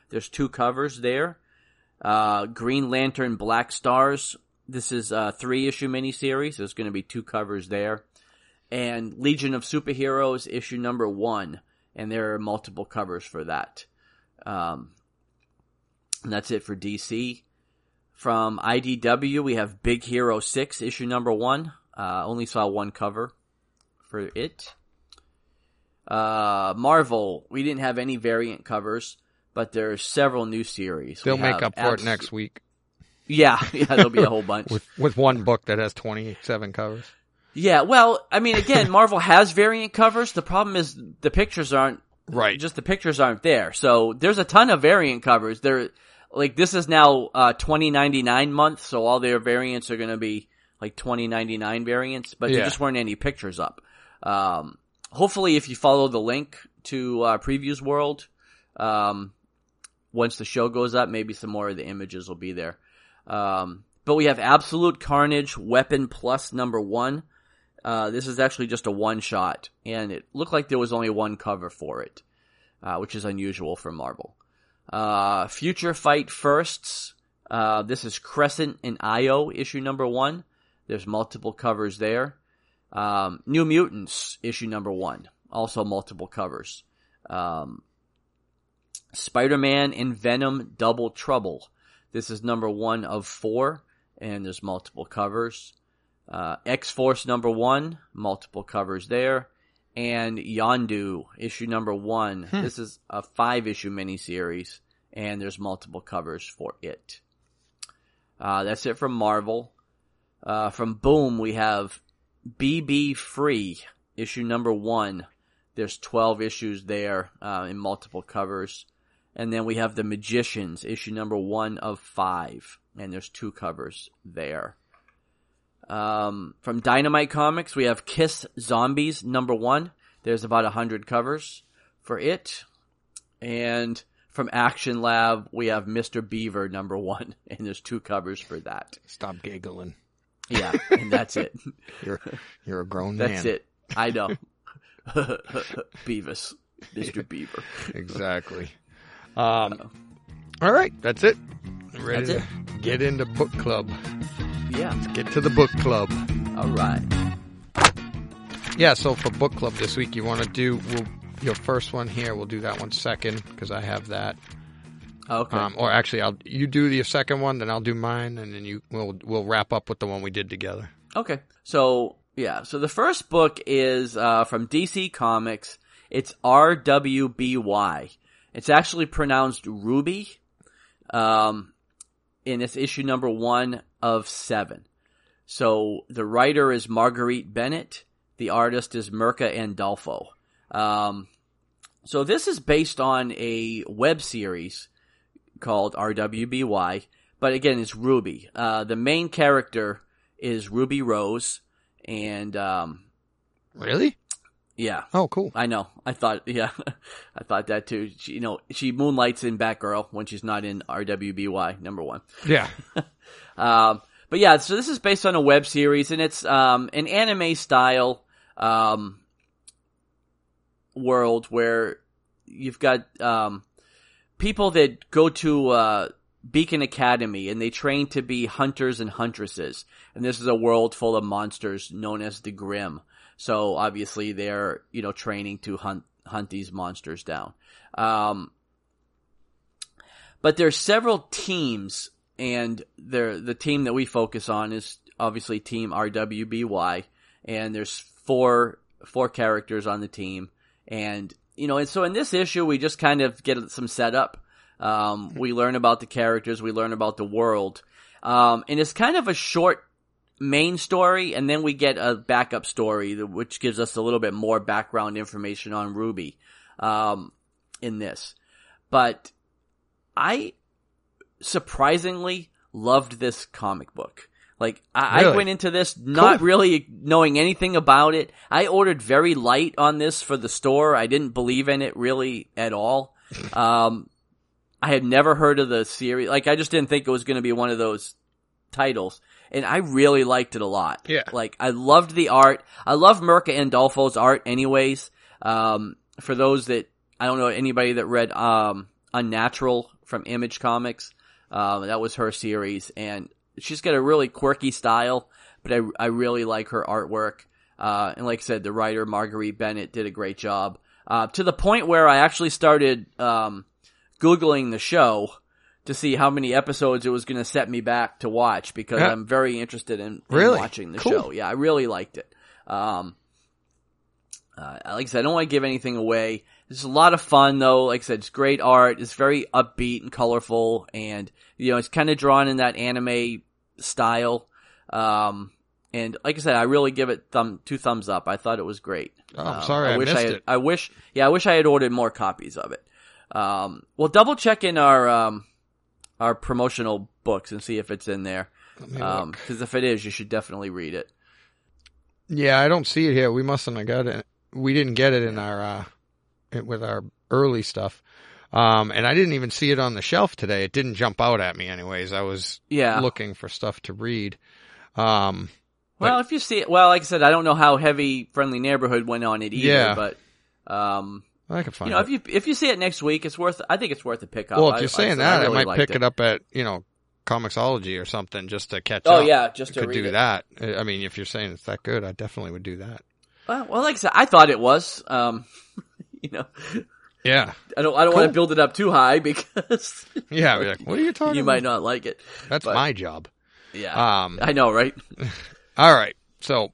There's two covers there. Uh, Green Lantern Black Stars. This is a three-issue miniseries. There's going to be two covers there. And Legion of Superheroes, issue number one. And there are multiple covers for that. Um, and that's it for D C. From I D W, we have Big Hero six, issue number one. Uh, only saw one cover for it. Uh, Marvel, we didn't have any variant covers, but there are several new series. They'll We make have up for abs- it next week Yeah, yeah, there'll be a whole bunch. with with one book that has twenty-seven covers. Yeah, well, I mean, again, Marvel has variant covers. The problem is the pictures aren't, Right. just the pictures aren't there. So there's a ton of variant covers. There, like, this is now, uh, twenty ninety-nine month, so all their variants are gonna be, like, twenty ninety-nine variants, but Yeah. there just weren't any pictures up. Um, hopefully if you follow the link to, uh, Previews World, um, once the show goes up, maybe some more of the images will be there. Um, but we have Absolute Carnage Weapon Plus number one. Uh, this is actually just a one shot, and it looked like there was only one cover for it, uh, which is unusual for Marvel. Uh, Future Fight Firsts. Uh, this is Crescent and Io, issue number one. There's multiple covers there. Um, New Mutants, issue number one. Also multiple covers. Um, Spider-Man and Venom Double Trouble. This is number one of four, and there's multiple covers. Uh, X-Force number one, multiple covers there. And Yondu, issue number one. Hmm. This is a five-issue miniseries, and there's multiple covers for it. Uh, that's it from Marvel. Uh, from Boom, we have B B Free, issue number one. There's twelve issues there, uh, in multiple covers. And then we have The Magicians, issue number one of five. And there's two covers there. Um, from Dynamite Comics, we have Kiss Zombies, number one. There's about a hundred covers for it. And from Action Lab, we have Mister Beaver, number one. And there's two covers for that. Stop giggling. Yeah, and that's it. You're, you're a grown That's man. it. I know. Beavis. Mister Beaver. Exactly. Um, all right, that's it. Ready That's to get into book club. Yeah. Let's get to the book club. All right. Yeah, so for book club this week, you want to do we'll, your first one here. We'll do that one second because I have that. Okay. Um, or actually, I'll you do the second one, then I'll do mine, and then you we'll we'll wrap up with the one we did together. Okay. So yeah. So the first book is uh, from D C Comics. It's R W B Y. It's actually pronounced Ruby. Um, and it's issue number one of seven. So the writer is Marguerite Bennett. The artist is Mirka Andolfo. Um, so this is based on a web series called R W B Y. But again, it's Ruby. Uh, the main character is Ruby Rose. And, um, Really? yeah. Oh, cool. I know. I thought, yeah, I thought that too. She, you know, she moonlights in Batgirl when she's not in R W B Y, number one. Yeah. um, but yeah, so this is based on a web series, and it's, um, an anime style, um, world where you've got, um, people that go to, uh, Beacon Academy, and they train to be hunters and huntresses. And this is a world full of monsters known as the Grimm. So obviously they're, you know, training to hunt, hunt these monsters down. Um, but there's several teams, and they're, the team that we focus on is obviously Team R W B Y, and there's four, four characters on the team. And, you know, and so in this issue, we just kind of get some setup. Um, we learn about the characters, we learn about the world. Um, and it's kind of a short main story, and then we get a backup story, which gives us a little bit more background information on Ruby, um, in this. But I surprisingly loved this comic book. Like, I, really? I went into this not cool. really knowing anything about it. I ordered very light on this for the store. I didn't believe in it really at all. Um, I had never heard of the series. Like, I just didn't think it was going to be one of those titles. And I really liked it a lot. Yeah. Like, I loved the art. I love Mirka Andolfo's art anyways. Um, for those that, I don't know anybody that read, um, Unnatural from Image Comics. Um, that was her series, and she's got a really quirky style, but I, I really like her artwork. Uh, and like I said, the writer, Marguerite Bennett, did a great job. Uh, to the point where I actually started, um, Googling the show to see how many episodes it was going to set me back to watch, because yeah. I'm very interested in, in really? watching the cool. show. Yeah, I really liked it. Um, uh, like I said, I don't want to give anything away. It's a lot of fun though. Like I said, it's great art. It's very upbeat and colorful, and, you know, it's kind of drawn in that anime style. Um, and like I said, I really give it thumb, two thumbs up. I thought it was great. Oh, I'm um, sorry, I, I wish missed I had, it. I wish, yeah, I wish I had ordered more copies of it. Um, we'll double check in our, um, our promotional books and see if it's in there. Um, cause if it is, you should definitely read it. Yeah, I don't see it here. We mustn't have got it. We didn't get it in our, uh, with our early stuff. Um, and I didn't even see it on the shelf today. It didn't jump out at me anyways. I was yeah. looking for stuff to read. Um, well, if you see it, well, like I said, I don't know how heavy Friendly Neighborhood went on it either, yeah. but, um, I can find you know, it. if you, if you see it next week, it's worth, I think it's worth a pick up. Well, if you're I, saying I, that, I, really I might pick it. it up at, you know, Comixology or something just to catch oh, up. yeah, just to could read do it. that. I mean, if you're saying it's that good, I definitely would do that. Well, well, like I said, I thought it was, um, you know, yeah. I don't, I don't Cool. want to build it up too high because yeah, like, what are you talking you about? might not like it. That's but, my job. Yeah. Um, I know, right? All right. So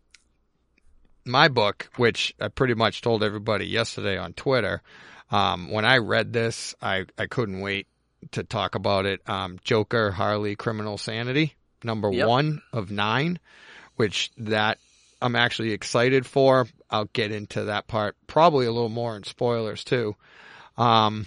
my book, which I pretty much told everybody yesterday on Twitter, um, when I read this, I, I couldn't wait to talk about it. Um, Joker, Harley, Criminal Sanity, number Yep. one of nine, which that I'm actually excited for. I'll get into that part probably a little more in spoilers too, um,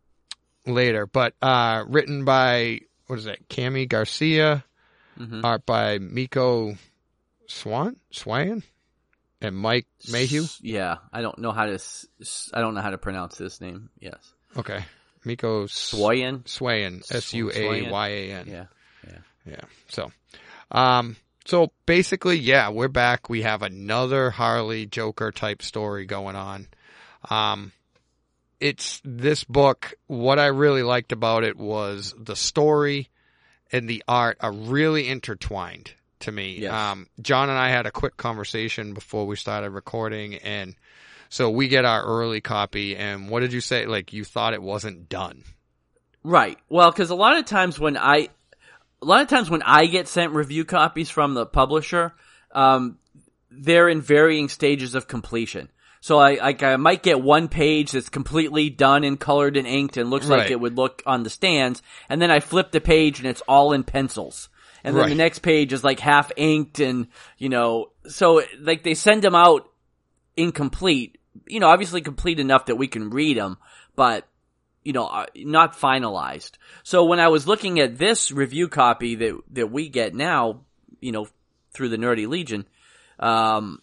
later, but, uh, written by, what is that? Cami Garcia, Mm-hmm. art by Miko Swan, Swan, and Mike Mayhew. Yeah, I don't know how to. I don't know how to pronounce this name. Yes, Okay, Miko Swayan. Swayan, S U A Y A N. Yeah, yeah, yeah. So, um, so basically, yeah, we're back. We have another Harley Joker type story going on. Um, it's this book. What I really liked about it was the story and the art are really intertwined to me. Yes. Um, John and I had a quick conversation before we started recording, and so we get our early copy, and what did you say? Like, you thought it wasn't done. Right. Well, because a lot of times when I, a lot of times when I get sent review copies from the publisher, um, they're in varying stages of completion. So I, I, I might get one page that's completely done and colored and inked and looks Right. like it would look on the stands, and then I flip the page and it's all in pencils. And then Right. the next page is like half inked and, you know, so like they send them out incomplete, you know, obviously complete enough that we can read them, but, you know, uh, not finalized. So when I was looking at this review copy that, that we get now, you know, through the Nerdy Legion, um,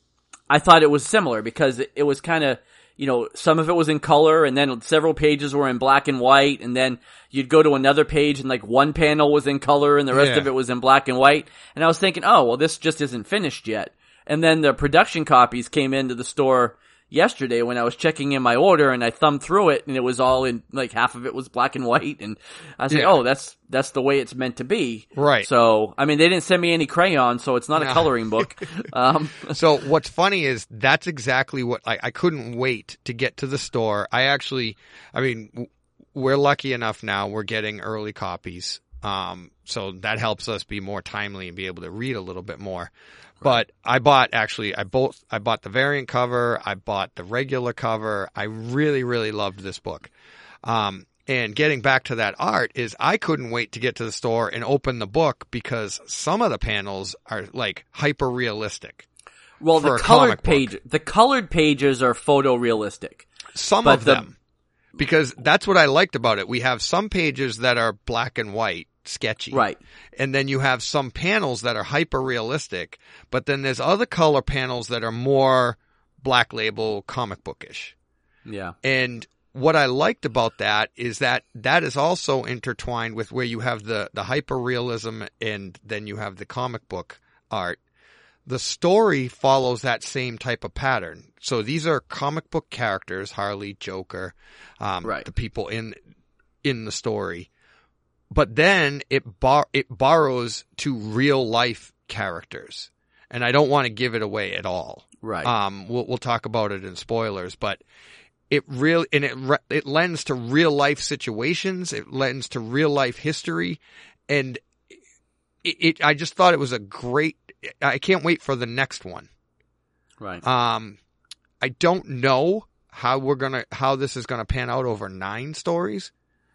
I thought it was similar because it, it was kind of, you know, some of it was in color and then several pages were in black and white, and then you'd go to another page and like one panel was in color and the rest Yeah. of it was in black and white. And I was thinking, oh, well, this just isn't finished yet. And then the production copies came into the store yesterday when I was checking in my order, and I thumbed through it and it was all in, like half of it was black and white, and I was like, Yeah. oh, that's, that's the way it's meant to be. Right. So, I mean, they didn't send me any crayons, so it's not No. a coloring book. Um, So what's funny is that's exactly what I, I couldn't wait to get to the store. I actually, I mean, w- we're lucky enough now. We're getting early copies. Um, so that helps us be more timely and be able to read a little bit more. But I bought actually, I both, I bought the variant cover. I bought the regular cover. I really, really loved this book. Um, and getting back to that art is I couldn't wait to get to the store and open the book because some of the panels are like hyper realistic. Well, for the a colored comic book. page, the colored pages are photorealistic. Some But of the- them. Because that's what I liked about it. We have some pages that are black and white, sketchy. Right. And then you have some panels that are hyper realistic, but then there's other color panels that are more black label comic bookish. Yeah. And what I liked about that is that that is also intertwined with where you have the, the hyper realism and then you have the comic book art. The story follows that same type of pattern. So these are comic book characters, Harley, Joker, um, Right. the people in in the story, but then it bar it borrows to real life characters, and I don't want to give it away at all. Right. Um, we'll we'll talk about it in spoilers, but it really and it it lends to real life situations. It lends to real life history, and it, it I just thought it was a great. I can't wait for the next one. Right. Um, I don't know how we're gonna how this is gonna pan out over nine stories,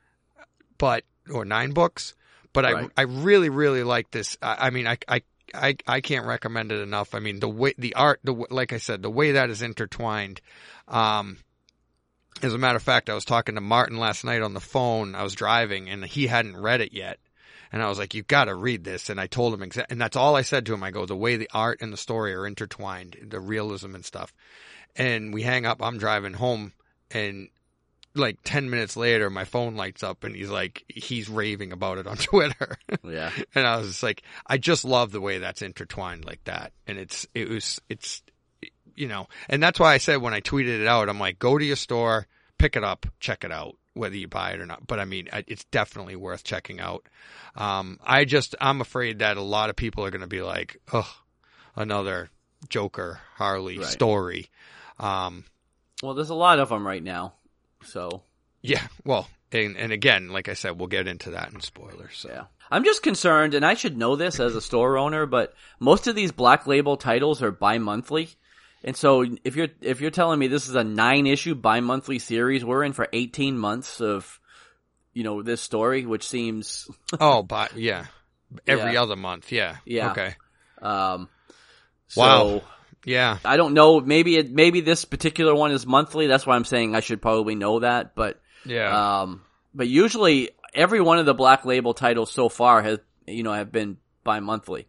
but or nine books. But Right. I I really really like this. I, I mean I I. I, I can't recommend it enough. I mean, the way, the art, the, like I said, the way that is intertwined. Um, as a matter of fact, I was talking to Martin last night on the phone. I was driving and he hadn't read it yet. And I was like, you gotta read this. And I told him exa- and that's all I said to him. I go, the way the art and the story are intertwined, the realism and stuff. And we hang up, I'm driving home, and like ten minutes later, my phone lights up and he's like, he's raving about it on Twitter. Yeah. And I was just like, I just love the way that's intertwined like that. And it's, it was, it's, you know, and that's why I said when I tweeted it out, I'm like, go to your store, pick it up, check it out, whether you buy it or not. But I mean, it's definitely worth checking out. Um, I just, I'm afraid that a lot of people are going to be like, ugh, another Joker Harley Right. story. Um, Well, there's a lot of them right now. So yeah, well, and, and again, like I said, we'll get into that in spoilers. So. yeah, I'm just concerned, and I should know this as a store owner, but most of these Black Label titles are bi-monthly. And so if you're if you're telling me this is a nine issue bi-monthly series, we're in for eighteen months of, you know, this story, which seems Oh, but yeah, every Yeah. other month. Yeah. Yeah. Okay. um so Wow. Yeah. I don't know, maybe it maybe this particular one is monthly. That's why I'm saying I should probably know that, but Yeah. um but usually every one of the Black Label titles so far has, you know, have been bi-monthly.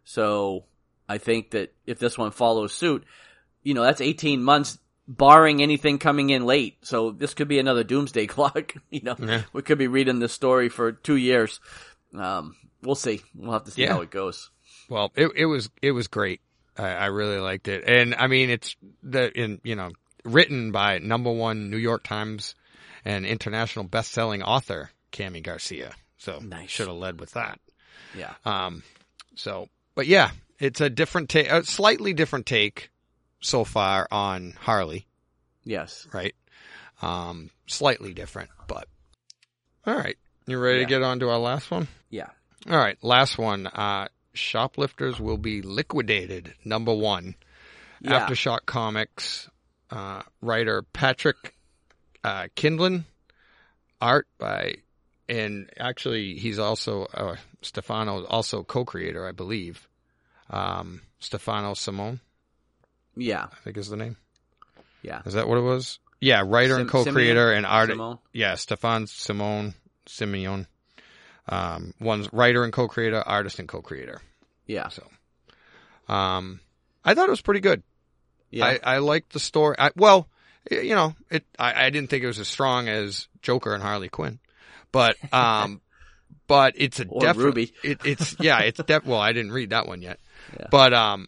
So I think that if this one follows suit, you know, that's eighteen months barring anything coming in late. So this could be another doomsday clock. You know, Yeah. we could be reading this story for two years. Um, we'll see. We'll have to see Yeah. how it goes. Well, it it was it was great. I, I really liked it, and I mean, it's the in you know written by number one New York Times and international best-selling author Cami Garcia. So Nice. should have led with that. Yeah. Um. So, but yeah, it's a different take, a slightly different take so far on Harley, Yes. right? Um, slightly different, but all right. You ready Yeah. to get on to our last one? Yeah. All right, last one. Uh, Shoplifters will be liquidated. Number one. Yeah. Aftershock Comics uh, writer Patrick uh, Kindlin, art by, and actually he's also uh, Stefano, also co-creator, I believe. Um, Stefano Simone, Yeah. I think is the name. Yeah. Is that what it was? Yeah, writer Sim- and co-creator Simeon? and art. Simone? Yeah, Stefan Simone Simeon. Um, one's writer and co-creator, artist and co-creator. Yeah. So, um, I thought it was pretty good. Yeah. I, I liked the story. I, well, you know, it. I, I didn't think it was as strong as Joker and Harley Quinn, but um, but it's a Or definite. Ruby. It, it's yeah, it's def. Well, I didn't read that one yet, Yeah. but um,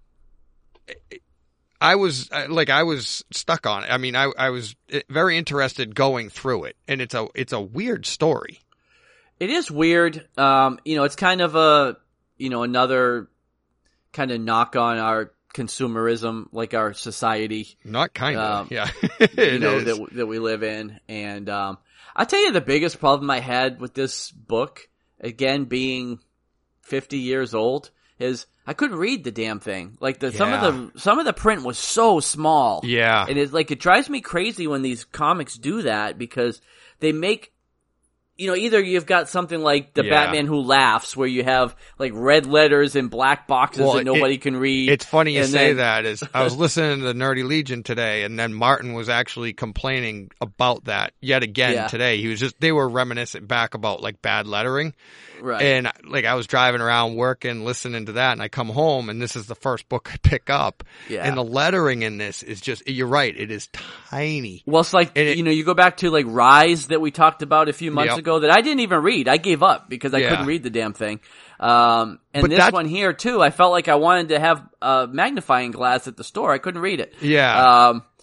I was like I was stuck on it. I mean, I I was very interested going through it, and it's a it's a weird story. It is weird. Um, you know, it's kind of a, you know, another kind of knock on our consumerism, like our society, Not kind of, Um, yeah. you It know, is. that that we live in. And um, I'll tell you the biggest problem I had with this book, again being fifty years old, is I couldn't read the damn thing. Like the some Yeah. of the some of the print was so small. Yeah. And it's like, it drives me crazy when these comics do that, because they make, you know, either you've got something like the Yeah. Batman Who Laughs, where you have like red letters in black boxes Well, that it- nobody can read. It's funny you And say then- that. Is I was listening to the Nerdy Legion today, and then Martin was actually complaining about that yet again Yeah. today. He was just they were reminiscent back about like bad lettering, Right. and like I was driving around working, listening to that, and I come home, and this is the first book I pick up, Yeah. and the lettering in this is just you're right, it is tiny. Well, it's like, And it- you know, you go back to like Rise that we talked about a few months Yep. ago that I didn't even read. I gave up because I Yeah. couldn't read the damn thing. Um, and But this that's- one here too, I felt like I wanted to have a magnifying glass at the store. I couldn't read it. Yeah. Um,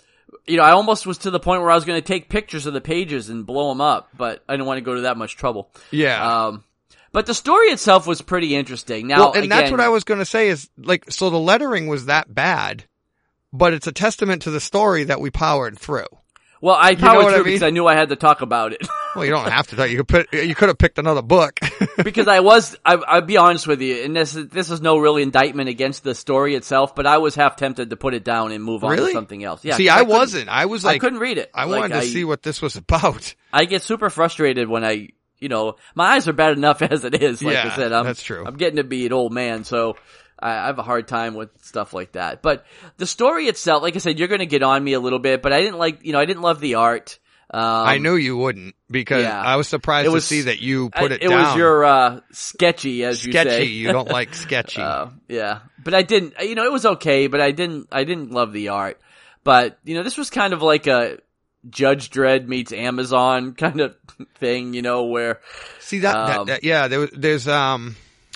you know, I almost was to the point where I was going to take pictures of the pages and blow them up, but I didn't want to go to that much trouble. Yeah. Um, but the story itself was pretty interesting. Now, well, and again, that's what I was going to say is, like, so the lettering was that bad, but it's a testament to the story that we powered through. Well, I You know powered what I through mean? because I knew I had to talk about it. Well, you don't have to. You could put, you could have picked another book. Because I was, I, I'll be honest with you, and this is, this is no real indictment against the story itself, but I was half tempted to put it down and move on Really? to something else. Yeah. See, 'cause I, couldn't- wasn't. I was like, I couldn't read it. I Like, wanted to I- see what this was about. I get super frustrated when I, you know, my eyes are bad enough as it is. Like Yeah, I said, I'm, that's true. I'm getting to be an old man, so I, I have a hard time with stuff like that. But the story itself, like I said, you're going to get on me a little bit, but I didn't like, you know, I didn't love the art. Um, I knew you wouldn't because yeah. I was surprised It was- to see that you put I- it, it down. was your, uh, sketchy, as you say. sketchy. You don't like sketchy. Uh, yeah, but I didn't, you know, it was okay, but I didn't, I didn't love the art. But, you know, this was kind of like a Judge Dredd meets Amazon kind of thing, you know, where, See that, um, that, that yeah, there was, there's um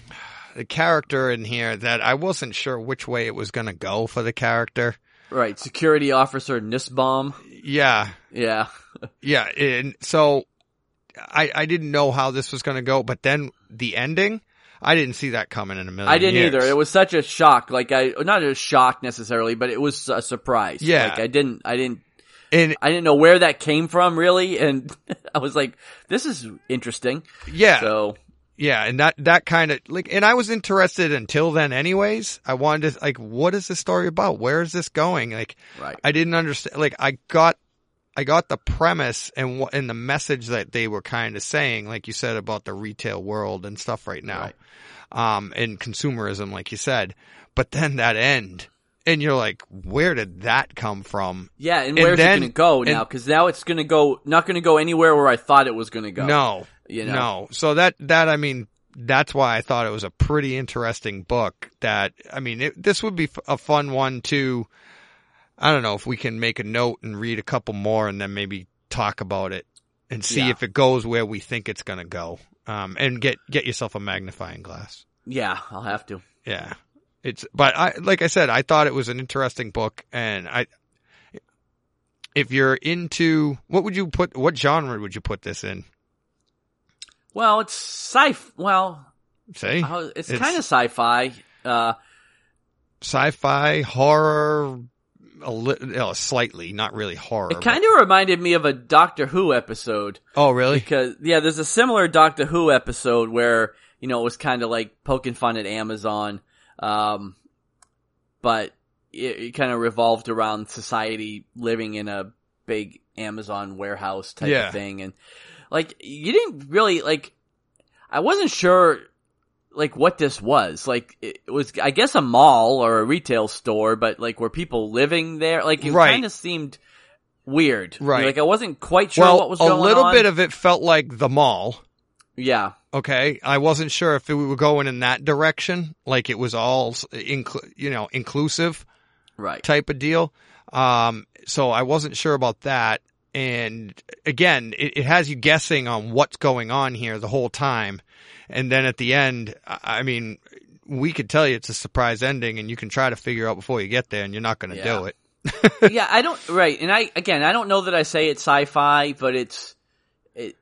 a character in here that I wasn't sure which way it was going to go for the character. right, security officer Nussbaum. Yeah, Yeah. yeah, and so I I didn't know how this was going to go, but then the ending, I didn't see that coming in a million I didn't years. either. It was such a shock. Like I, not a shock necessarily, but it was a surprise. Yeah. Like I didn't, I didn't, and I didn't know where that came from really. And I was like, this is interesting. yeah, So yeah, and that that kind of like, and I was interested until then, anyways. I wanted to like, what is this story about? Where is this going? Like, right. I didn't understand. Like, I got, I got the premise and what and the message that they were kind of saying, like you said about the retail world and stuff right now, Right. um, and consumerism, like you said. But then that end, and you're like, where did that come from? Yeah. And, And where's then- it going to go and- now? Cause now it's going to go, not going to go anywhere where I thought it was going to go. No, You know? no. So that that I mean, that's why I thought it was a pretty interesting book. That I mean, it, this would be f- a fun one to. I don't know if we can make a note and read a couple more and then maybe talk about it and see Yeah. if it goes where we think it's going to go. Um, and get, get yourself a magnifying glass. Yeah. I'll have to. Yeah. It's, but I, like I said, I thought it was an interesting book and I, if you're into, what would you put, what genre would you put this in? Well, it's sci, well, Say? uh, it's, It's- kind of sci-fi. Uh, Sci-fi, horror, a li- uh, slightly, not really horror. it kind of reminded me of a Doctor Who episode. but- Oh, really? Because, yeah, there's a similar Doctor Who episode where, you know, it was kind of like poking fun at Amazon. Um, but it, it kind of revolved around society living in a big Amazon warehouse type Yeah. of thing. And like, you didn't really like, I wasn't sure like what this was. Like, it was, I guess, a mall or a retail store, but like, were people living there? Like, it Right. kind of seemed weird. Right. Like, I wasn't quite sure well, what was a going on. little bit of it felt like the mall. Yeah. Okay, I wasn't sure if we were going in that direction, like it was all, inclu- you know, inclusive Right. type of deal. Um, so I wasn't sure about that. And again, it, it has you guessing on what's going on here the whole time. And then at the end, I I mean, we could tell you it's a surprise ending and you can try to figure out before you get there and you're not going to Yeah. do it. Yeah, I don't, right. And I, again, I don't know that I say it's sci-fi, but it's, it,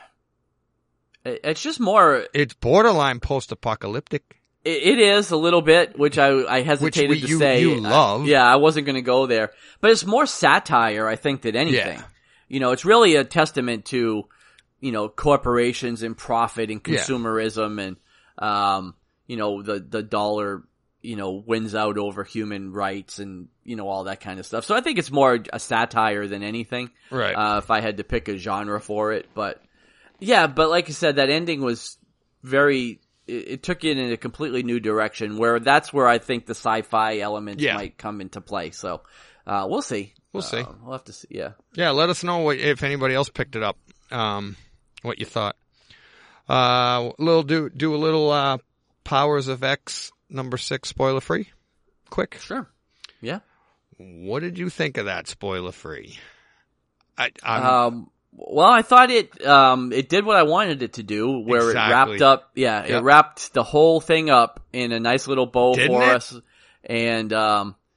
it it's just more, It's borderline post-apocalyptic. it, it is a little bit, which I, I hesitated we- to you- say. you love. I, yeah, I wasn't going to go there. But it's more satire, I think, than anything. Yeah. You know, it's really a testament to, you know, corporations and profit and Yeah. consumerism and, um, you know, the, the dollar, you know, wins out over human rights and, you know, all that kind of stuff. So I think it's more a satire than anything. Right. Uh, if I had to pick a genre for it, but yeah, but like I said, that ending was very, it, it took it in a completely new direction where that's where I think the sci-fi elements Yeah. might come into play. So, uh, we'll see. We'll see. Uh, we'll have to see. Yeah. Yeah, let us know what, if anybody else picked it up, um, what you thought. Uh, little do do a little uh, Powers of X number six spoiler free, quick. Sure. Yeah. What did you think of that spoiler free? I I'm, Um, well, I thought it, um, it did what I wanted it to do, where Exactly. it wrapped up, yeah, Yep. it wrapped the whole thing up in a nice little bow Didn't for it? us. And, um,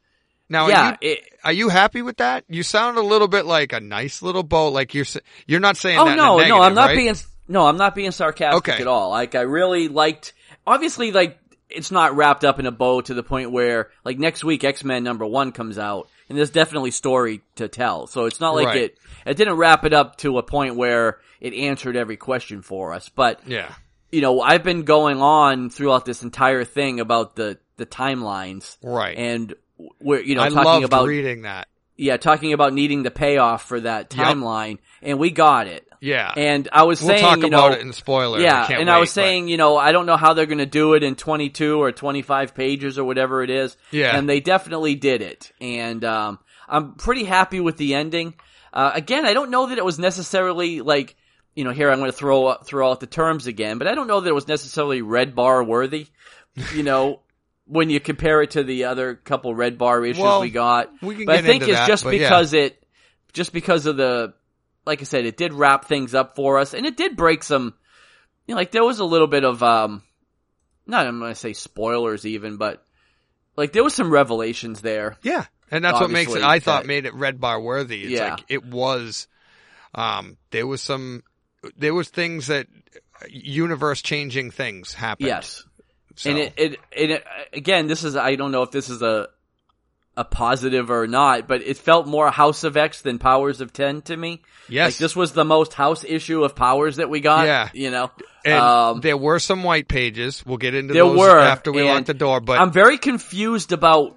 Now, yeah, are you, it, are you happy with that? You sound a little bit like a nice little boat. Like you're, you're not saying oh that no, in a negative, no, I'm not right? being, no, I'm not being sarcastic Okay. at all. Like I really liked, obviously, like it's not wrapped up in a bow to the point where, like next week, X-Men number one comes out, and there's definitely story to tell. So it's not like Right. it, it didn't wrap it up to a point where it answered every question for us. But Yeah. you know, I've been going on throughout this entire thing about the the timelines, Right. and we're you know I talking loved about reading that. yeah, talking about needing the payoff for that Yep. timeline, and we got it. Yeah. And I was we'll saying, talk you about know, it in spoilers. yeah, I can't and wait, I was but- saying, you know, I don't know how they're going to do it in twenty-two or twenty-five pages or whatever it is. Yeah. And they definitely did it. And um, I'm pretty happy with the ending. Uh, again, I don't know that it was necessarily like, you know, here I'm going to throw throw out the terms again, but I don't know that it was necessarily Red Bar worthy. You know, when you compare it to the other couple Red Bar issues Well, we got. we can but get I think into it's that, just but yeah. because it, just because of the, like I said, it did wrap things up for us, and it did break some, you know, like there was a little bit of, um, not I'm going to say spoilers even, but like there was some revelations there. Yeah. And that's what makes it, Obviously, I thought that- made it Red Bar worthy. It's Yeah. like, it was, um, there was some, there was things that, universe changing things happened. Yes. So, And it, it, it, it, again, this is, I don't know if this is a, a positive or not, but it felt more House of X than Powers of ten to me. yes. Like this was the most House issue of Powers that we got. Yeah. You know? and um, there were some white pages. We'll get into There those were, after we lock and the door, but I'm very confused about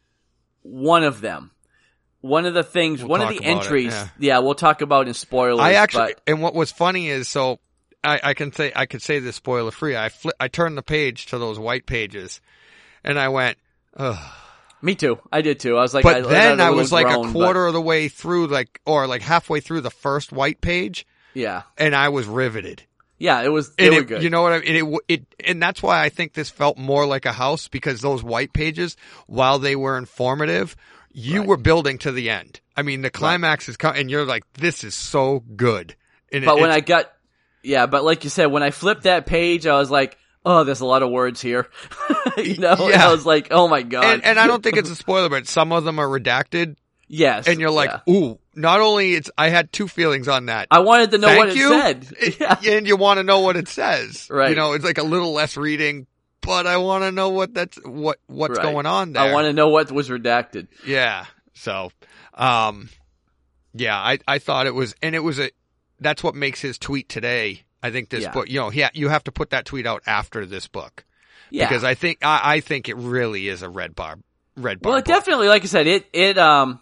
one of them. One of the things, We'll one of talk the about it, entries, yeah. yeah. we'll talk about in spoilers. I actually, but, and what was funny is, so I, I can say, I could say this spoiler free. I fli I turned the page to those white pages and I went, ugh. me too. I did too. I was like, But I, then I, I had a was little like groan, a but- quarter of the way through, like, or like halfway through the first white page yeah, and I was riveted. yeah. It was. They And were it, good. you know what I mean? It, it, and that's why I think this felt more like a house, because those white pages, while they were informative, you Right. were building to the end. I mean, the climax is coming, and you're like, this is so good. And but it, when I it's- got, yeah, but like you said, when I flipped that page, I was like, oh, there's a lot of words here. you know, and Yeah. I was like, oh my god. and, and I don't think it's a spoiler, but some of them are redacted, yes, and you're like, yeah. ooh, not only it's, I had two feelings on that. I wanted to know Thank what it you. said. Yeah. And you want to know what it says. Right. You know, it's like a little less reading, but I want to know what that's, what, what's Right. going on there. I want to know what was redacted. Yeah. So, um, yeah, I, I thought it was, and it was a, that's what makes his tweet today. I think this Yeah. book, you know, yeah, you have to put that tweet out after this book. Yeah, Because I think, I, I think it really is a red bar, red bar. well, it book. definitely, like I said, it it um,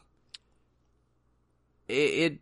it. it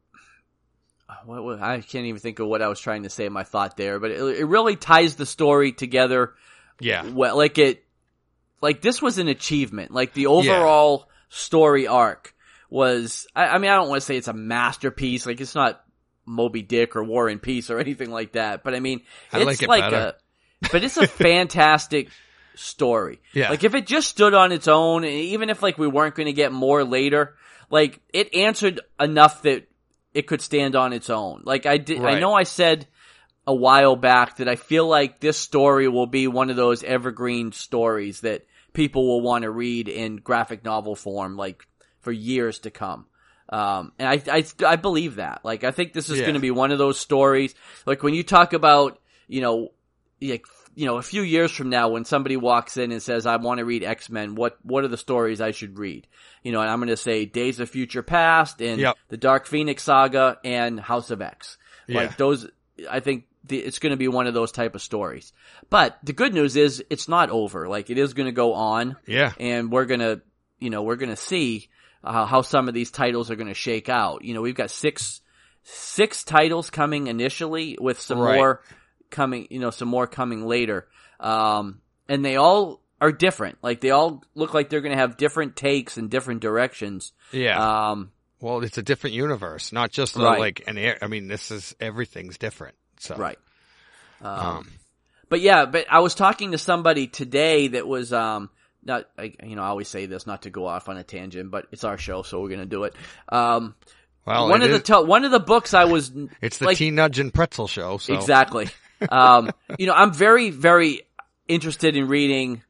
what, what, I can't even think of what I was trying to say in my thought there, but it, it really ties the story together. Yeah. Well, like it, like this was an achievement. Like the overall story arc was. I, I mean, I don't want to say it's a masterpiece. Like it's not Moby Dick or War and Peace or anything like that. But I mean, I it's like it better. a. But it's a fantastic story. Yeah. Like if it just stood on its own, and even if like we weren't going to get more later, like it answered enough that it could stand on its own. Like I did, I Right. know I said a while back that I feel like this story will be one of those evergreen stories that people will want to read in graphic novel form, like for years to come. Um, and I, I, I believe that. Like I think this is Yeah. going to be one of those stories. Like when you talk about, you know, like, you know, a few years from now when somebody walks in and says, I want to read X-Men, what, what are the stories I should read? You know, and I'm going to say Days of Future Past and Yep. the Dark Phoenix Saga and House of X. Yeah. Like those, I think the, it's going to be one of those type of stories. But the good news is it's not over. Like it is going to go on. Yeah. And we're going to, you know, we're going to see uh, how some of these titles are going to shake out. You know, we've got six, six titles coming initially with some Right. more coming, you know, some more coming later. Um, and they all are different. Like they all look like they're going to have different takes and different directions. Yeah. Um, Well, it's a different universe, not just the, Right. like an air. I mean, this is, everything's different. So, right. Um, Um, but yeah, but I was talking to somebody today that was, um, not, I, you know, I always say this not to go off on a tangent, but it's our show, so we're going to do it. Um, well, one it of the, is- to- one of the books I was, it's the like, Teen Nudge and Pretzel show. So exactly. um, you know, I'm very, very interested in reading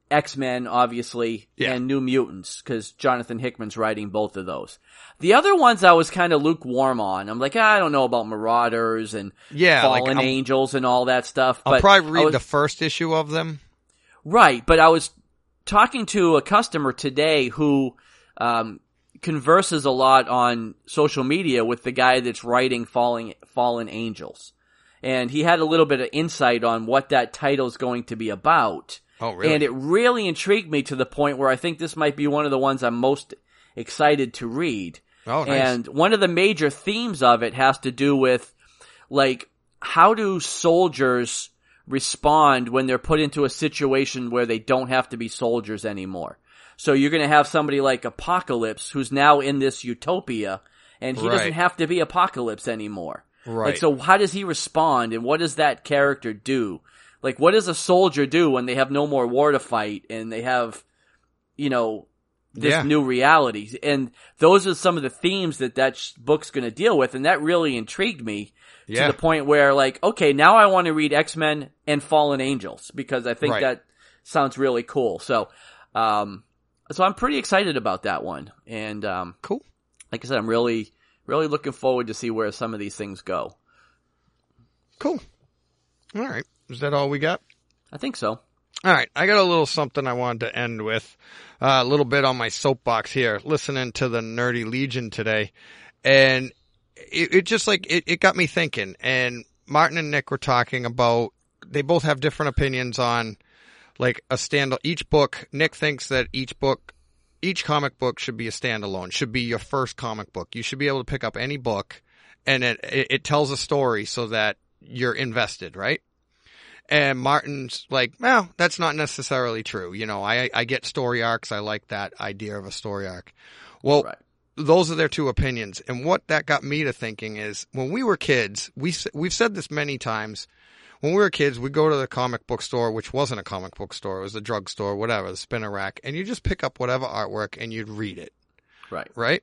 X-Men, obviously, Yeah. and New Mutants, because Jonathan Hickman's writing both of those. The other ones I was kind of lukewarm on. I'm like, ah, I don't know about Marauders and Yeah, like, Fallen I'm- Angels and all that stuff. I'll but probably I read was- the first issue of them. Right, but I was talking to a customer today who um, converses a lot on social media with the guy that's writing Falling, Fallen Angels. And he had a little bit of insight on what that title is going to be about. Oh, really? And it really intrigued me to the point where I think this might be one of the ones I'm most excited to read. Oh, nice. And one of the major themes of it has to do with, like, how do soldiers respond when they're put into a situation where they don't have to be soldiers anymore? So you're going to have somebody like Apocalypse who's now in this utopia, and he Right. doesn't have to be Apocalypse anymore. Right. Like, so how does he respond, and what does that character do? Like, what does a soldier do when they have no more war to fight, and they have, you know, this Yeah. new reality? And those are some of the themes that that sh- book's going to deal with, and that really intrigued me Yeah. to the point where, like, okay, now I want to read X-Men and Fallen Angels, because I think Right. that sounds really cool. So, um, so I'm pretty excited about that one. And, um, Cool. like I said, I'm really, really looking forward to see where some of these things go. Cool. All right. Is that all we got? I think so. All right. I got a little something I wanted to end with. Uh, a little bit on my soapbox here, listening to the Nerdy Legion today. And it, it just like, it, it got me thinking. And Martin and Nick were talking about, they both have different opinions on like a stand, each book. Nick thinks that each book, each comic book should be a standalone, should be your first comic book. You should be able to pick up any book and it, it, it tells a story so that you're invested, right? And Martin's like, well, that's not necessarily true. You know, I, I get story arcs. I like that idea of a story arc. Well, Right. those are their two opinions. And what that got me to thinking is when we were kids, we, we've said this many times. When we were kids, we'd go to the comic book store, which wasn't a comic book store. It was a drugstore, whatever, the spinner rack. And you just pick up whatever artwork and you'd read it. Right. Right?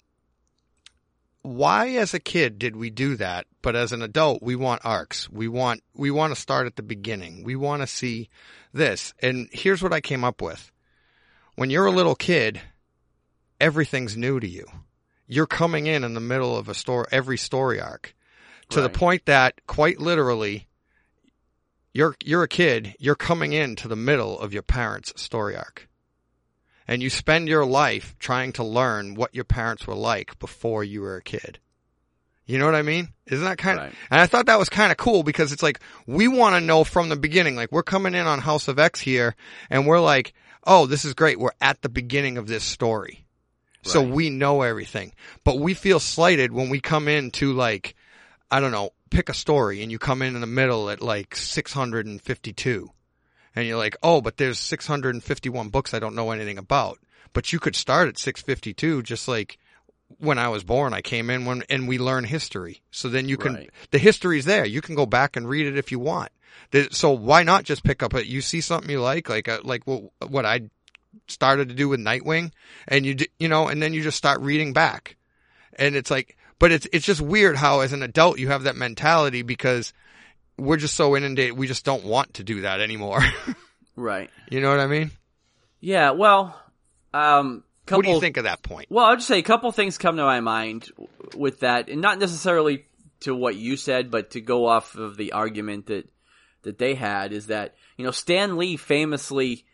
Why as a kid did we do that? But as an adult, we want arcs. We want, we want to start at the beginning. We want to see this. And here's what I came up with. When you're a little kid, everything's new to you. You're coming in in the middle of a story, every story arc, to Right. the point that quite literally, you're, you're a kid, you're coming into the middle of your parents' story arc. And you spend your life trying to learn what your parents were like before you were a kid. You know what I mean? Isn't that kind of, Right. and I thought that was kind of cool because it's like, we want to know from the beginning, like we're coming in on House of X here and we're like, oh, this is great. We're at the beginning of this story. So Right. we know everything, but we feel slighted when we come into like, I don't know, pick a story and you come in in the middle at like six hundred fifty-two. And you're like, oh, but there's six hundred fifty-one books I don't know anything about. But you could start at six fifty-two, just like when I was born, I came in when, and we learn history. So then you can, Right. the history's there. You can go back and read it if you want. The- So why not just pick up it? You see something you like, like, a, like what, what I started to do with Nightwing, and you, d- you know, and then you just start reading back. And it's like, but it's, it's just weird how as an adult you have that mentality because we're just so inundated. We just don't want to do that anymore. Right. You know what I mean? Yeah, well, um, couple, What do you think of that point? Well, I'll just say a couple things come to my mind with that, and not necessarily to what you said, but to go off of the argument that, that they had is that, you know, Stan Lee famously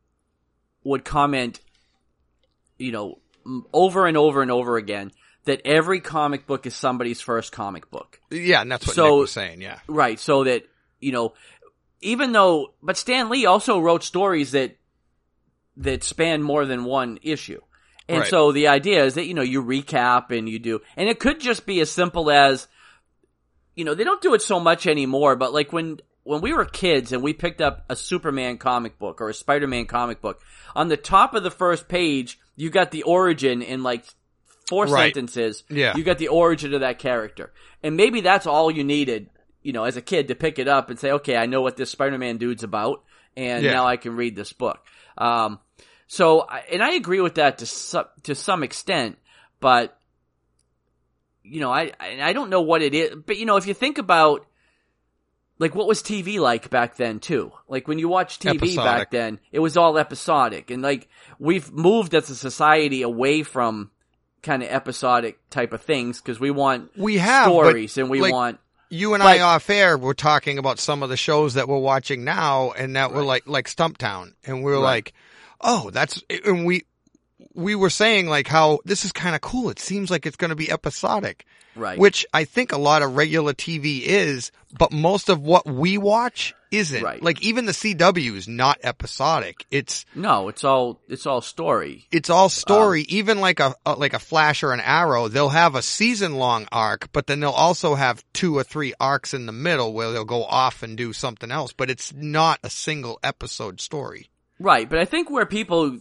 would comment, you know, m- over and over and over again that every comic book is somebody's first comic book. Yeah, and that's what So- Nick was saying, yeah. Right, so that, you know, even though, but Stan Lee also wrote stories that, that span more than one issue. And Right. so the idea is that, you know, you recap and you do, and it could just be as simple as, you know, they don't do it so much anymore, but like when, when we were kids and we picked up a Superman comic book or a Spider-Man comic book, on the top of the first page, you got the origin in like four Right. sentences. Yeah. You got the origin of that character. And maybe that's all you needed, you know, as a kid to pick it up and say, okay, I know what this Spider-Man dude's about, and Yeah. now I can read this book. Um, so, I- and I agree with that to some, to some extent, but, you know, I, I I don't know what it is, but you know, if you think about, like what was T V like back then too? Like when you watch T V Episodic. back then, it was all episodic. And like we've moved as a society away from kind of episodic type of things because we want We have, but, stories and we like, want You and But- I off air were talking about some of the shows that we're watching now, and that were like like Stumptown, and we were Right. like, "Oh, that's," and we we were saying like how this is kind of cool. It seems like it's going to be episodic, right. which I think a lot of regular T V is, but most of what we watch isn't. Right. Like even the C W is not episodic. It's No, it's all it's all story. it's all story. Um, Even like a, a like a Flash or an Arrow, they'll have a season long arc, but then they'll also have two or three arcs in the middle where they'll go off and do something else. But it's not a single episode story. Right, but I think where people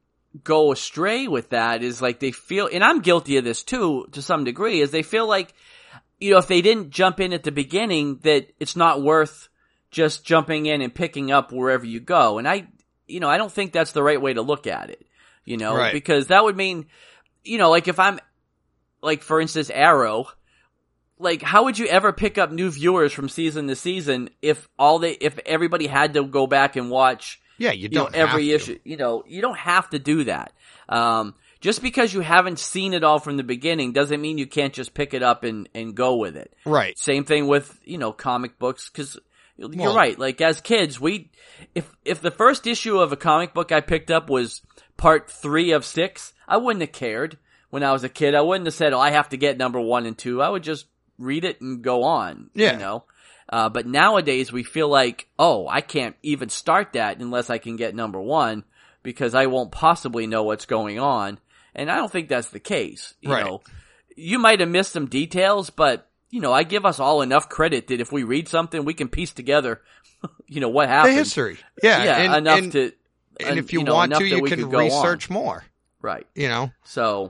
go astray with that is like they feel, and I'm guilty of this too to some degree, is they feel like, you know, if they didn't jump in at the beginning, that it's not worth just jumping in and picking up wherever you go. And I, you know, I don't think that's the right way to look at it, you know, Right. because that would mean, you know, like if I'm, like for instance, Arrow, like how would you ever pick up new viewers from season to season if all they, if everybody had to go back and watch Yeah, you you know, don't every have to. issue, you know, you don't have to do that. Um, just because you haven't seen it all from the beginning doesn't mean you can't just pick it up and, and go with it. Right. Same thing with, you know, comic books, cause you're Well- right. Like as kids, we, if, if the first issue of a comic book I picked up was part three of six, I wouldn't have cared when I was a kid. I wouldn't have said, oh, I have to get number one and two. I would just read it and go on, Yeah. you know? Uh, but nowadays we feel like, oh, I can't even start that unless I can get number one because I won't possibly know what's going on. And I don't think that's the case. You Right. know, you might have missed some details, but you know, I give us all enough credit that if we read something, we can piece together, you know, what The happened. history. Yeah. Yeah, and, enough and, to, and if you, know, want enough to, that you we can could go on. research more. Right. You know? So,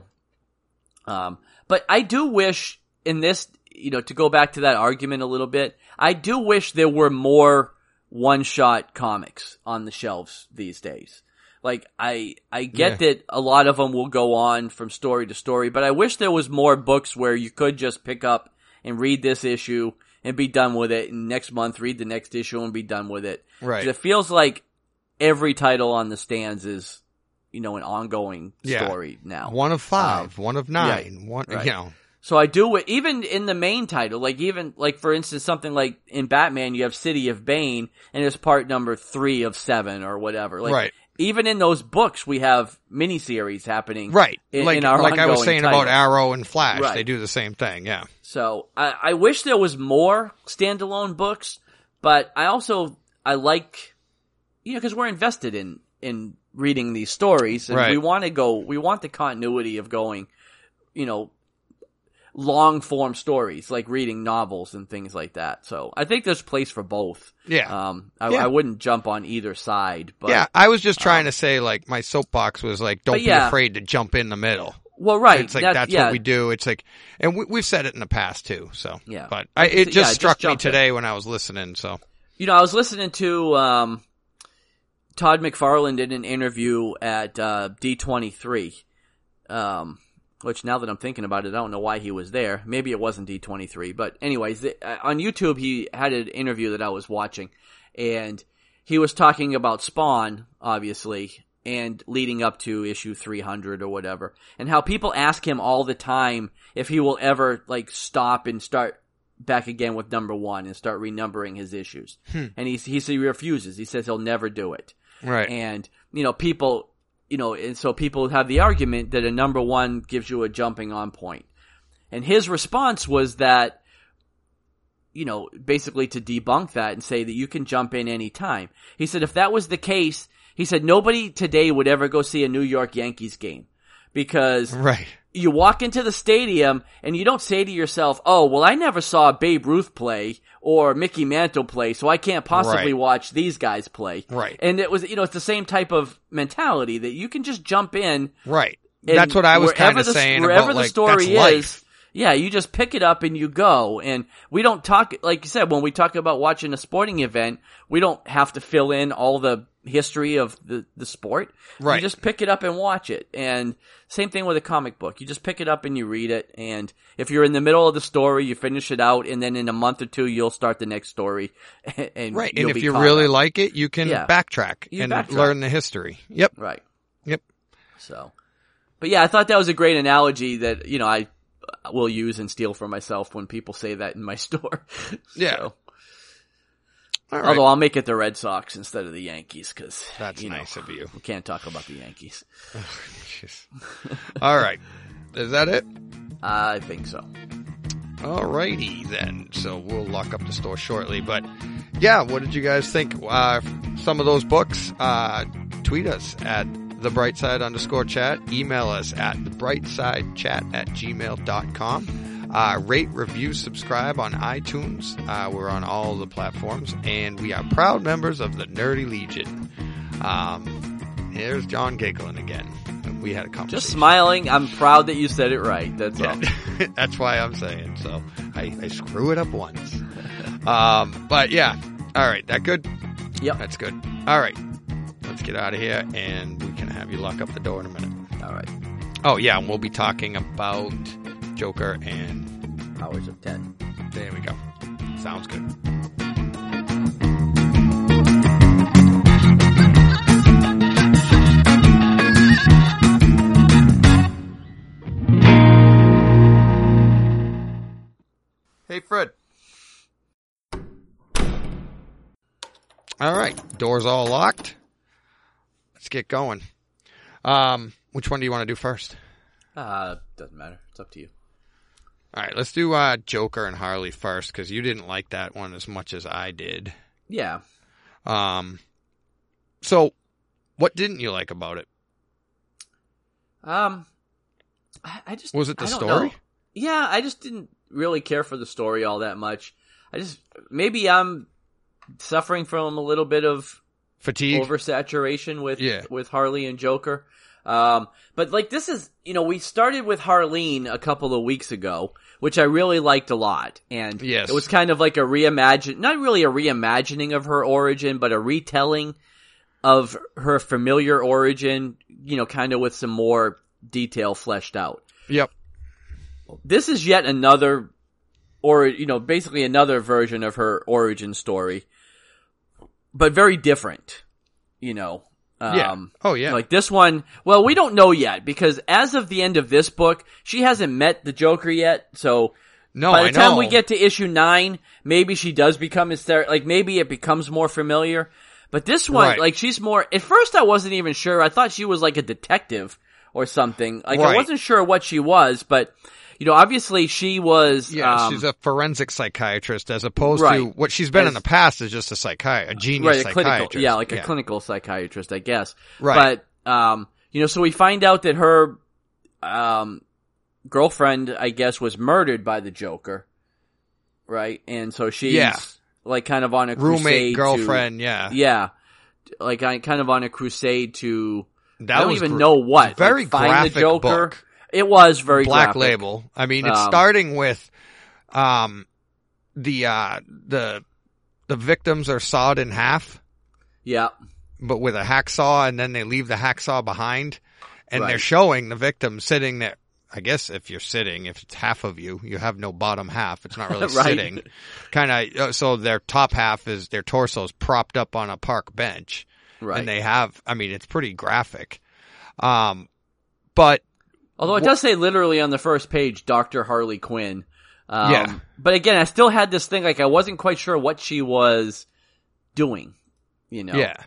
um, but I do wish in this, you know, to go back to that argument a little bit, I do wish there were more one-shot comics on the shelves these days. Like, I, I get Yeah. that a lot of them will go on from story to story, but I wish there was more books where you could just pick up and read this issue and be done with it, and next month read the next issue and be done with it. Right. 'Cause it feels like every title on the stands is, you know, an ongoing Yeah. story now. One of five, one of nine, one, right. you know. So I do, even in the main title, like even, like for instance, something like in Batman, you have City of Bane, and it's part number three of seven or whatever. Like, Right. even in those books, we have miniseries happening. Right. In, like in our like I was ongoing saying titles. about Arrow and Flash. Right. They do the same thing, yeah. So I, I wish there was more standalone books, but I also, I like, you know, cause we're invested in, in reading these stories, and Right. we want to go, we want the continuity of going, you know, long form stories, like reading novels and things like that. So I think there's place for both. Yeah. Um, I, Yeah. I wouldn't jump on either side, but yeah, I was just trying to say, like, my soapbox was like, don't But be yeah. afraid to jump in the middle. well, right. It's like, that- that's yeah, what we do. It's like, and we, we've said it in the past too, so. Yeah. But I, it Yeah, just just struck me jump in. today when I was listening, so. You know, I was listening to, um, Todd McFarlane did an interview at, uh, D twenty-three. Um, which now that I'm thinking about it, I don't know why he was there. Maybe it wasn't D twenty-three, but anyways, the, uh, on YouTube he had an interview that I was watching, and he was talking about Spawn, obviously, and leading up to issue three hundred or whatever, and how people ask him all the time if he will ever, like, stop and start back again with number one and start renumbering his issues. Hmm. And he, he, he refuses. He says he'll never do it. Right. And, you know, people, you know, and so people have the argument that a number one gives you a jumping on point. And his response was that, you know, basically to debunk that and say that you can jump in any time. He said if that was the case, he said nobody today would ever go see a New York Yankees game. Because Right. you walk into the stadium and you don't say to yourself, oh, well, I never saw Babe Ruth play or Mickey Mantle play, so I can't possibly Right. watch these guys play. Right. And it was, you know, it's the same type of mentality that you can just jump in. Right. and That's what I was wherever kind of the- saying wherever about, the like, story that's life. is. Yeah, you just pick it up and you go. And we don't talk, like you said, when we talk about watching a sporting event, we don't have to fill in all the history of the, the sport. Right. You just pick it up and watch it. And same thing with a comic book. You just pick it up and you read it. And if you're in the middle of the story, you finish it out, and then in a month or two, you'll start the next story. And right. you'll And if be you caught really up. like it, you can Yeah. backtrack You and backtrack. learn the history. Yep. Right. Yep. So, but yeah, I thought that was a great analogy that, you know, I will use and steal for myself when people say that in my store. Yeah. So, All right. although I'll make it the Red Sox instead of the Yankees because That's you know, nice of you. we can't talk about the Yankees. Jeez. All right. Is that it? I think so. Alrighty then. So we'll lock up the store shortly. But yeah, what did you guys think? Uh, some of those books, uh, tweet us at the brightside underscore chat. Email us at the brightside chat at gmail dot com. Uh, rate, review, subscribe on iTunes. Uh, we're on all the platforms, and we are proud members of the Nerdy Legion. Um, here's John giggling again. We had a conversation. Just smiling. I'm proud that you said it right. That's all. Yeah. That's why I'm saying. So I, I screw it up once. Um, but yeah. All right. That good? Yep. That's good. All right. Let's get out of here, and we can have you lock up the door in a minute. All right. Oh, yeah. And we'll be talking about Joker and Powers of ten. there we go. Sounds good. Hey, Fred. All right. Doors all locked. Let's get going. Um, which one do you want to do first? Uh, doesn't matter. It's up to you. All right, let's do uh, Joker and Harley first, because you didn't like that one as much as I did. Yeah. Um, so, what didn't you like about it? Um, I, I just Was it the I don't story? know. Yeah, I just didn't really care for the story all that much. I just maybe I'm suffering from a little bit of Fatigue? oversaturation with Yeah. with Harley and Joker. Um, but like this is, you know, we started with Harleen a couple of weeks ago, which I really liked a lot. And Yes. it was kind of like a reimagine, not really a reimagining of her origin, but a retelling of her familiar origin, you know, kind of with some more detail fleshed out. Yep. This is yet another, or, you know, basically another version of her origin story, but very different, you know. Yeah. Um, Oh, yeah. Like this one, well, we don't know yet because as of the end of this book, she hasn't met the Joker yet. So No, by the I time know. we get to issue nine, maybe she does become hysterical. Like maybe it becomes more familiar. But this one, Right. like she's more. At first, I wasn't even sure. I thought she was like a detective or something. Like I Right. wasn't sure what she was, but you know, obviously she was. Yeah, um, she's a forensic psychiatrist as opposed Right. to what she's been As- in the past is just a psychi- a genius right, a psychiatrist. clinical, yeah, like a clinical psychiatrist, I guess. Right. But, um, you know, so we find out that her, um, girlfriend, I guess, was murdered by the Joker. Right? And so she's, Yeah. like, kind of on a Roommate, crusade girlfriend, to, yeah. Yeah. Like, on, kind of on a crusade to, That I don't was even gr- know what. Very like, find graphic the Joker. book. It was very Black graphic. Label. I mean, it's Um, starting with, um, the, uh, the, the victims are sawed in half, Yeah. but with a hacksaw, and then they leave the hacksaw behind, and Right. they're showing the victim sitting there. I guess if you're sitting, if it's half of you, you have no bottom half. It's not really Right. sitting. Kind of, uh, so their top half is their torso's propped up on a park bench. Right. And they have, I mean, it's pretty graphic. Um, but Although it does say literally on the first page, Doctor Harley Quinn. Um, Yeah. But again, I still had this thing, like I wasn't quite sure what she was doing, you know? yeah,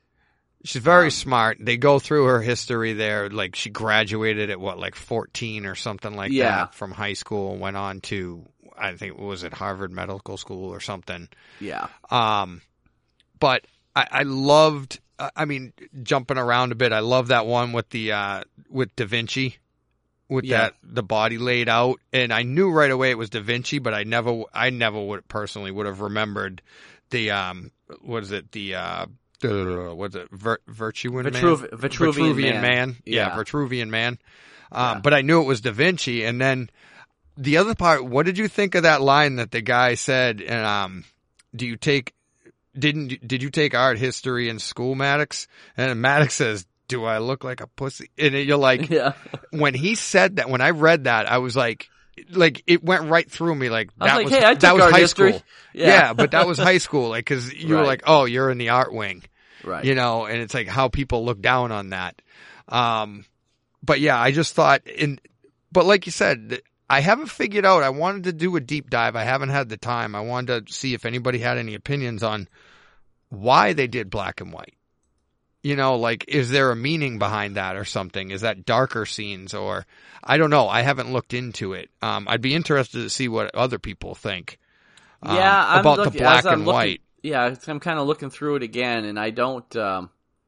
she's very Um, smart. They go through her history there. Like she graduated at what, like fourteen or something like Yeah. that from high school and went on to, I think, was it Harvard Medical School or something. Yeah. Um, but I, I loved, I mean, jumping around a bit. I love that one with the, uh, with Da Vinci, with Yeah. that, the body laid out. And I knew right away it was Da Vinci, but I never, I never would personally would have remembered the, um, what is it? The, uh, uh, what's it? Vir- Virtuin Vitruv- Man? Vitruvian Man. Yeah. Yeah. Vitruvian Man. Um, Yeah. but I knew it was Da Vinci. And then the other part, what did you think of that line that the guy said? And, um, do you take, didn't did you take art history in school, Maddox? And Maddox says, do I look like a pussy? And you're like, Yeah. when he said that, when I read that, I was like, like it went right through me. Like I was that like, was, hey, I took that was art high history. school. Yeah. Yeah. But that was high school. Like, cause you Right. were like, oh, you're in the art wing, Right. you know, and it's like how people look down on that. Um, but yeah, I just thought in, but like you said, I haven't figured out. I wanted to do a deep dive. I haven't had the time. I wanted to see if anybody had any opinions on why they did black and white. You know, like, is there a meaning behind that or something? Is that darker scenes or I don't know. I haven't looked into it. Um, I'd be interested to see what other people think. Um, Yeah, I'm about look- the black as I'm and looking- white. Yeah, it's- I'm kind of looking through it again, and I don't um,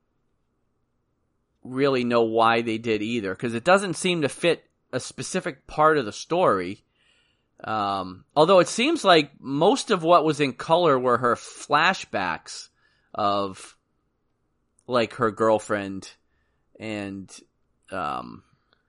really know why they did either, because it doesn't seem to fit a specific part of the story. Um, although it seems like most of what was in color were her flashbacks of, like, her girlfriend and, um,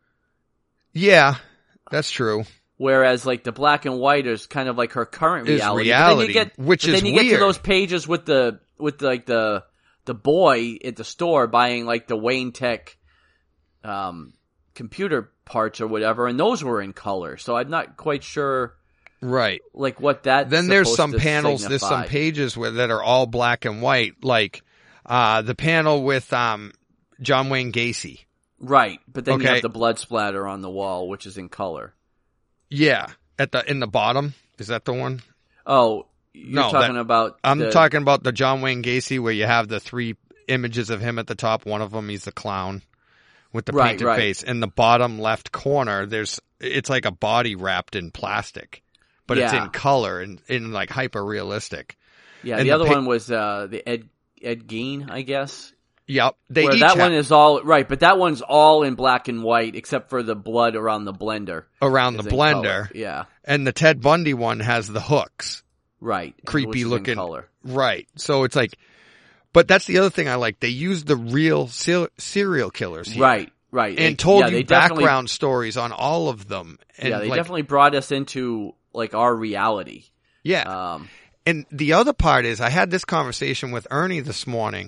Yeah, that's true. whereas, like, the black and white is kind of like her current Is reality. reality, but then you get, which but is then you get weird. to those pages with the with like the the boy at the store buying like the Wayne Tech um, computer parts or whatever, and those were in color. So I'm not quite sure, Right. like what that. Then there's some panels, there's some pages. pages where, that are all black and white, like uh, the panel with um, John Wayne Gacy. Right, but then you Okay. have the blood splatter on the wall, which is in color. Yeah, at the in the bottom. Is that the one? Oh, you're No, talking that- about. I'm the, talking about the John Wayne Gacy where you have the three images of him at the top. One of them, he's the clown with the Right, painted right. face. In the bottom left corner, there's it's like a body wrapped in plastic, but it's Yeah. in color and in like hyper realistic. Yeah, and the, the other pa- one was uh, the Ed Ed Gein, I guess. Yep, they Where each that have, one is all right, but that one's all in black and white except for the blood around the blender. around is the in blender, color. Yeah, and the Ted Bundy one has the hooks. right. Creepy which is in looking. color. Right. So it's like, but that's the other thing I like. They use the real ser- serial killers here. Right, right. And They- told yeah, you they definitely- background stories on all of them. And Yeah, they like, definitely brought us into like our reality. yeah. Um, And the other part is I had this conversation with Ernie this morning.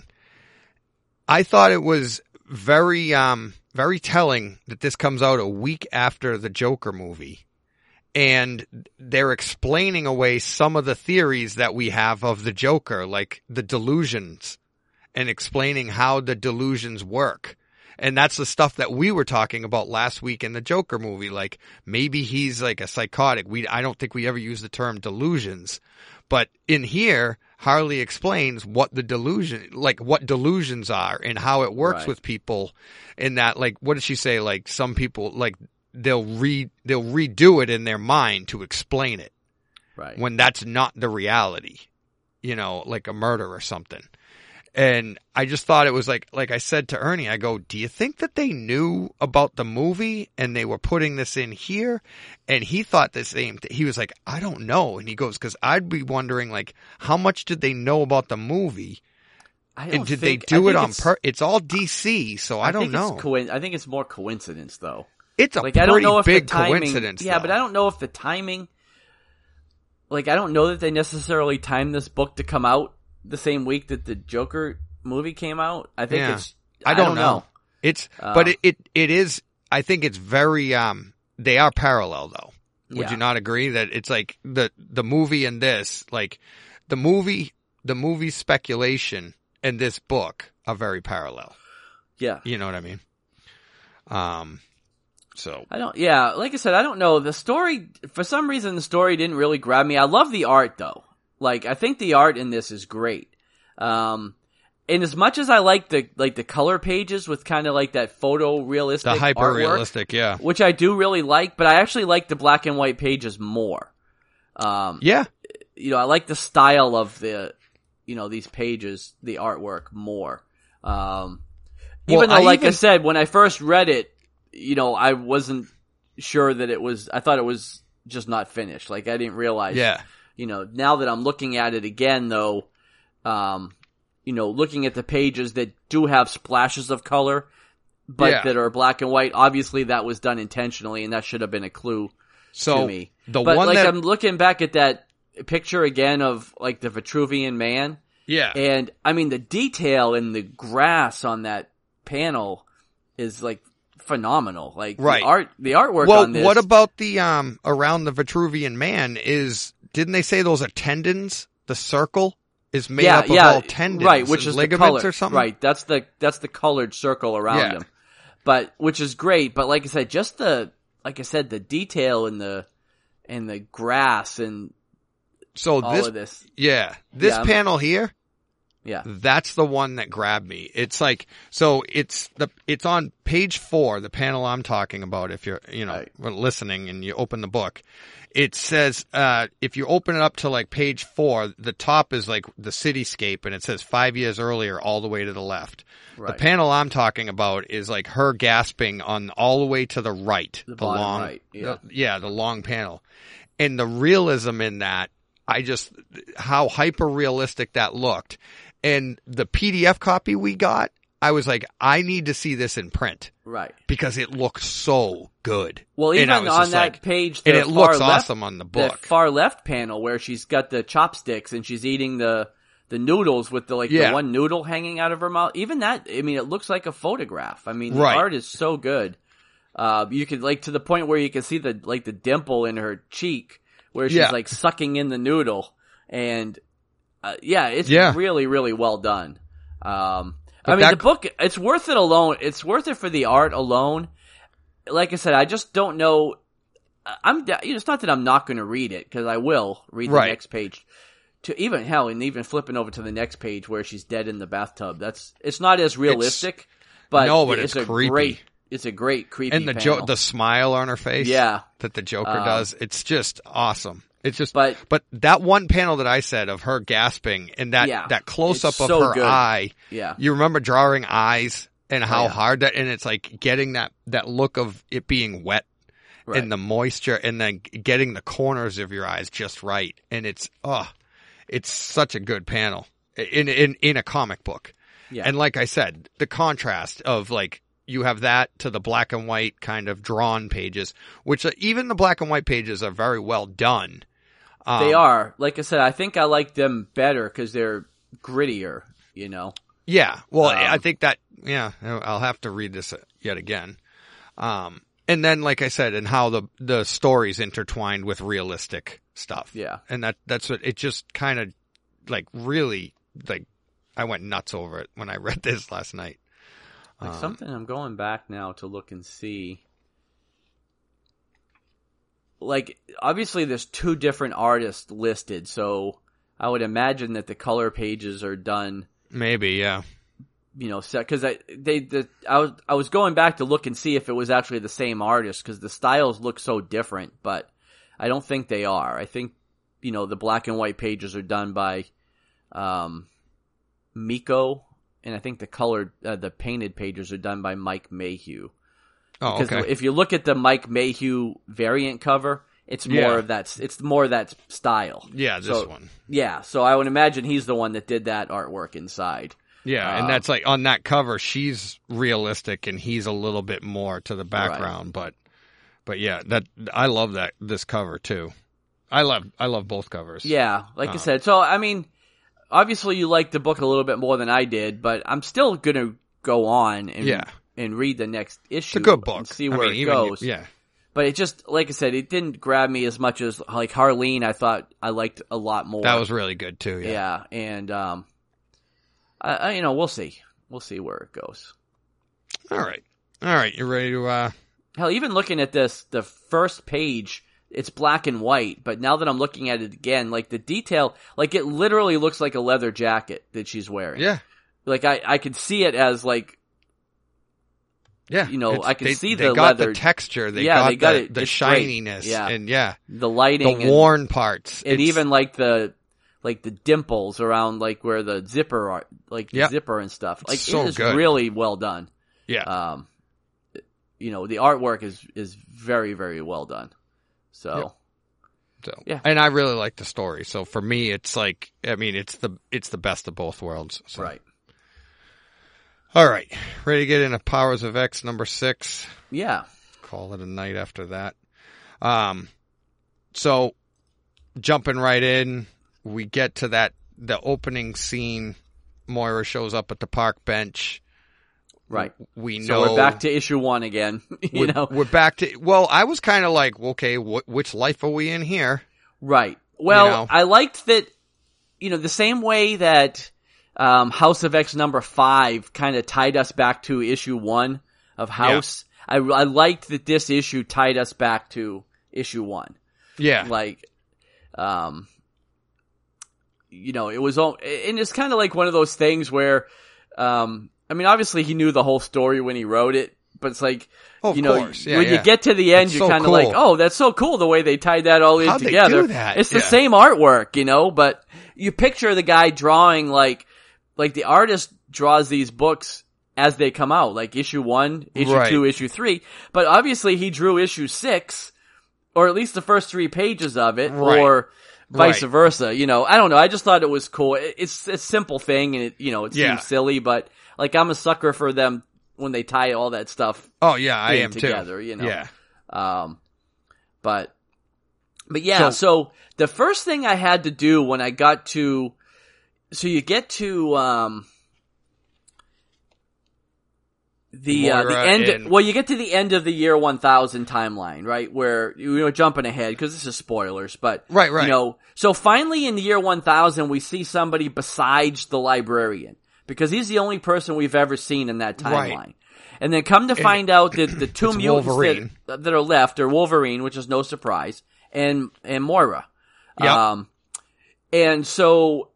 I thought it was very, um, very telling that this comes out a week after the Joker movie. And they're explaining away some of the theories that we have of the Joker, like the delusions, and explaining how the delusions work. And that's the stuff that we were talking about last week in the Joker movie. Like maybe he's like a psychotic. We, I don't think we ever use the term delusions, but in here, Harley explains what the delusion, like what delusions are and how it works Right. with people. In that, like, what did she say? Like some people, like they'll re, they'll redo it in their mind to explain it right. when that's not the reality, you know, like a murder or something. And I just thought it was like, like I said to Ernie, I go, do you think that they knew about the movie and they were putting this in here? And he thought the same thing. He was like, I don't know. And he goes, cause I'd be wondering like, how much did they know about the movie? I don't And did think- they I do it think on it's- per, it's all D C. So I, don't think know. It's coin- I think it's more coincidence though. It's a Like pretty I don't know if big the timing, coincidence. Yeah, though. but I don't know if the timing. Like I don't know that they necessarily timed this book to come out the same week that the Joker movie came out. I think Yeah. it's. I don't, know. It's, Uh, but it, it, it is, I think it's very, um, they are parallel though. Would Yeah. you not agree that it's like the, the movie and this, like the movie, the movie speculation and this book are very parallel. Yeah. You know what I mean? Um, so I don't, yeah, like I said, I don't know. The story, for some reason, the story didn't really grab me. I love the art, though. Like, I think the art in this is great. Um, and as much as I like the, like the color pages with kind of like that photo realistic the hyper artwork, realistic, yeah. which I do really like, but I actually like the black and white pages more. Um, Yeah. you know, I like the style of the, you know, these pages, the artwork more. Um, Well, even though, I like I even- said, when I first read it, you know, I wasn't sure that it was, I thought it was just not finished. Like, I didn't realize, Yeah. you know, now that I'm looking at it again, though, um, you know, looking at the pages that do have splashes of color, but Yeah. that are black and white, obviously that was done intentionally, and that should have been a clue So to me. the but one like that, I'm looking back at that picture again of like the Vitruvian Man, Yeah. And I mean, the detail in the grass on that panel is like phenomenal. Like Right. the art, the artwork Well, on this. what about the um around the Vitruvian Man? Is didn't they say those are tendons? The circle is made yeah, up of yeah, all tendons, right? Which is ligaments the color, or something, right? That's the that's the colored circle around Yeah. him, but which is great. But like I said, just the like I said, the detail in the in the grass and So all this, of this, yeah, this Yeah, I'm- panel here, yeah, that's the one that grabbed me. It's like, so it's the, it's on page four, the panel I'm talking about. If you're, you know, Right. listening and you open the book, it says, uh, if you open it up to like page four, the top is like the cityscape and it says five years earlier all the way to the left. right. The panel I'm talking about is like her gasping on all the way to the right. The bottom long, right, yeah. the- yeah, the long panel. And the realism in that, I just, how hyper realistic that looked. And the P D F copy we got, I was like, I need to see this in print right. because it looks so good. Well, And even I was on just that like- page, the and it far looks left, awesome on the the book. far left panel where she's got the chopsticks and she's eating the the noodles with the like Yeah. the one noodle hanging out of her mouth. Even that, I mean, it looks like a photograph. I mean, the Right. art is so good. Uh, you could like to the point where you can see the like the dimple in her cheek where she's Yeah. like sucking in the noodle, and uh, yeah, it's Yeah. really really well done. Um, But I mean, that- the book, it's worth it alone. It's worth it for the art alone. Like I said, I just don't know. I'm. You know, it's not that I'm not going to read it because I will read the Right. next page. To even hell, and even flipping over to the next page where she's dead in the bathtub. That's it's not as realistic, but No, but it's, it's a creepy. great. It's a great creepy. And the panel. jo- the smile on her face, Yeah. that the Joker Um, does, it's just awesome. It's just, But- but that one panel that I said of her gasping and that Yeah. that close up It's of so her good. eye, Yeah. you remember drawing eyes and how yeah. hard that, and it's like getting that that look of it being wet Right. and the moisture, and then getting the corners of your eyes just right, and it's oh, it's such a good panel in in in a comic book. Yeah. And like I said, the contrast of like, you have that to the black and white kind of drawn pages, which uh, even the black and white pages are very well done. Um, They are. Like I said, I think I like them better because they're grittier. You know. Yeah. Well, Um, I think that, yeah, I'll have to read this yet again. Um, and then, like I said, and how the, the stories intertwined with realistic stuff. Yeah. And that, that's what, it just kind of like really, like, I went nuts over it when I read this last night. Like Um, something I'm going back now to look and see. Like, obviously there's two different artists listed, so I would imagine that the color pages are done, Maybe, yeah. you know, because I they the I was I was going back to look and see if it was actually the same artist because the styles look so different, but I don't think they are. I think, you know, the black and white pages are done by um, Miko, and I think the colored uh, the painted pages are done by Mike Mayhew. Oh, Because okay. if you look at the Mike Mayhew variant cover, it's more Yeah. of that. It's more of that style. Yeah, this So- one. Yeah, so I would imagine he's the one that did that artwork inside. Yeah, Uh, and that's like on that cover, she's realistic and he's a little bit more to the background, but but yeah, that I love that this cover too. I love I love both covers. Yeah, like I Uh. said. So I mean, obviously you liked the book a little bit more than I did, but I'm still gonna go on and Yeah. and read the next issue. It's a good book. And see I where mean, it even you- goes. yeah. But it just, like I said, it didn't grab me as much as like Harleen. I thought I liked a lot more. That was really good too. Yeah. Yeah, and um, I, I, you know, we'll see, we'll see where it goes. All right. All right. You ready to? uh Hell, even looking at this, the first page, it's black and white. But now that I'm looking at it again, like the detail, like it literally looks like a leather jacket that she's wearing. Yeah. Like I, I could see it as like, Yeah. You know, It's- I can they, see they the got leather- the texture. They Yeah, got, they got the, it. the It's great. shininess. Yeah. And yeah, the lighting, the and, worn parts. and It's- even like the, like the dimples around like where the zipper are, like the Yep. zipper and stuff. Like so it is good. really well done. yeah. Um, you know, the artwork is is very very well done. So. Yep. So, yeah. and I really like the story. So for me, it's like, I mean, it's the it's the best of both worlds. So. Right. All right, ready to get into Powers of X number six. Yeah. Call it a night after that. Um, so jumping right in, we get to that the opening scene, Moira shows up at the park bench. Right. We So know we're back to issue one again. you we're, know, we're back to. Well, I was kind of like, okay, wh- which life are we in here? right. Well, You know. I liked that. You know, the same way that um, House of X number five kind of tied us back to issue one of House. I, I liked that this issue tied us back to issue one. Yeah. Like, um, you know, it was all, and it's kind of like one of those things where, um, I mean, obviously he knew the whole story when he wrote it, but it's like, Oh, of you know, course. Yeah, when yeah. you get to the end, That's you're so kind of cool. like, oh, that's so cool the way they tied that all in How'd they together. do that? It's the Yeah. same artwork, you know, but you picture the guy drawing like, like the artist draws these books as they come out, like issue one, issue Right. two, issue three, but obviously he drew issue six, or at least the first three pages of it, Right. or vice Right. versa. You know, I don't know. I just thought it was cool. It- It's a simple thing, and it, you know, it seems Yeah. silly, but like I'm a sucker for them when they tie all that stuff Oh yeah, I in am together. too. You know, Yeah. um, but but yeah. So- So, the first thing I had to do when I got to, so you get to um. The uh, the Moira end. and- Well, you get to the end of the year one thousand timeline, right? Where you know jumping ahead because this is spoilers, but Right, right. You know, so finally in the year one thousand, we see somebody besides the librarian because he's the only person we've ever seen in that timeline. Right. And then come to find out that the two It's mutants Wolverine. that, that are left are Wolverine, which is no surprise, and and Moira. Yep. Um, and so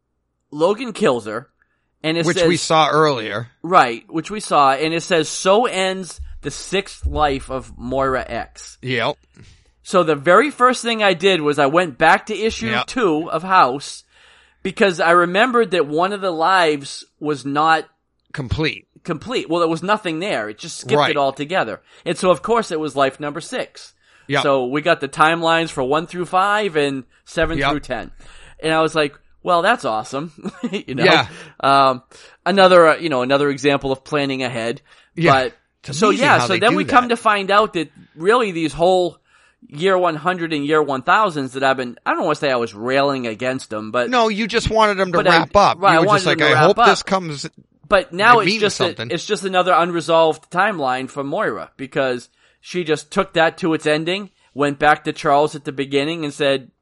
Logan kills her. And it Which says, we saw earlier. right, which we saw, and it says, so ends the sixth life of Moira X. Yep. So the very first thing I did was I went back to issue Yep. two of House, because I remembered that one of the lives was not Complete. complete. Well, there was nothing there. It just skipped Right. it all together. And so, of course, it was life number six. Yep. So we got the timelines for one through five and seven Yep. through ten. And I was like, well, that's awesome. you know, Yeah. um, another, uh, you know, another example of planning ahead. Yeah. But It's so amazing yeah, how so they then do we come that. to find out that really these whole year one hundred and year one thousands that I've been, I don't want to say I was railing against them, but No, you just wanted them to But I- wrap up. right, I you were wanted just like, them to I wrap hope up. this comes. But now It it's means just a, something. it's just another unresolved timeline for Moira because she just took that to its ending, went back to Charles at the beginning and said,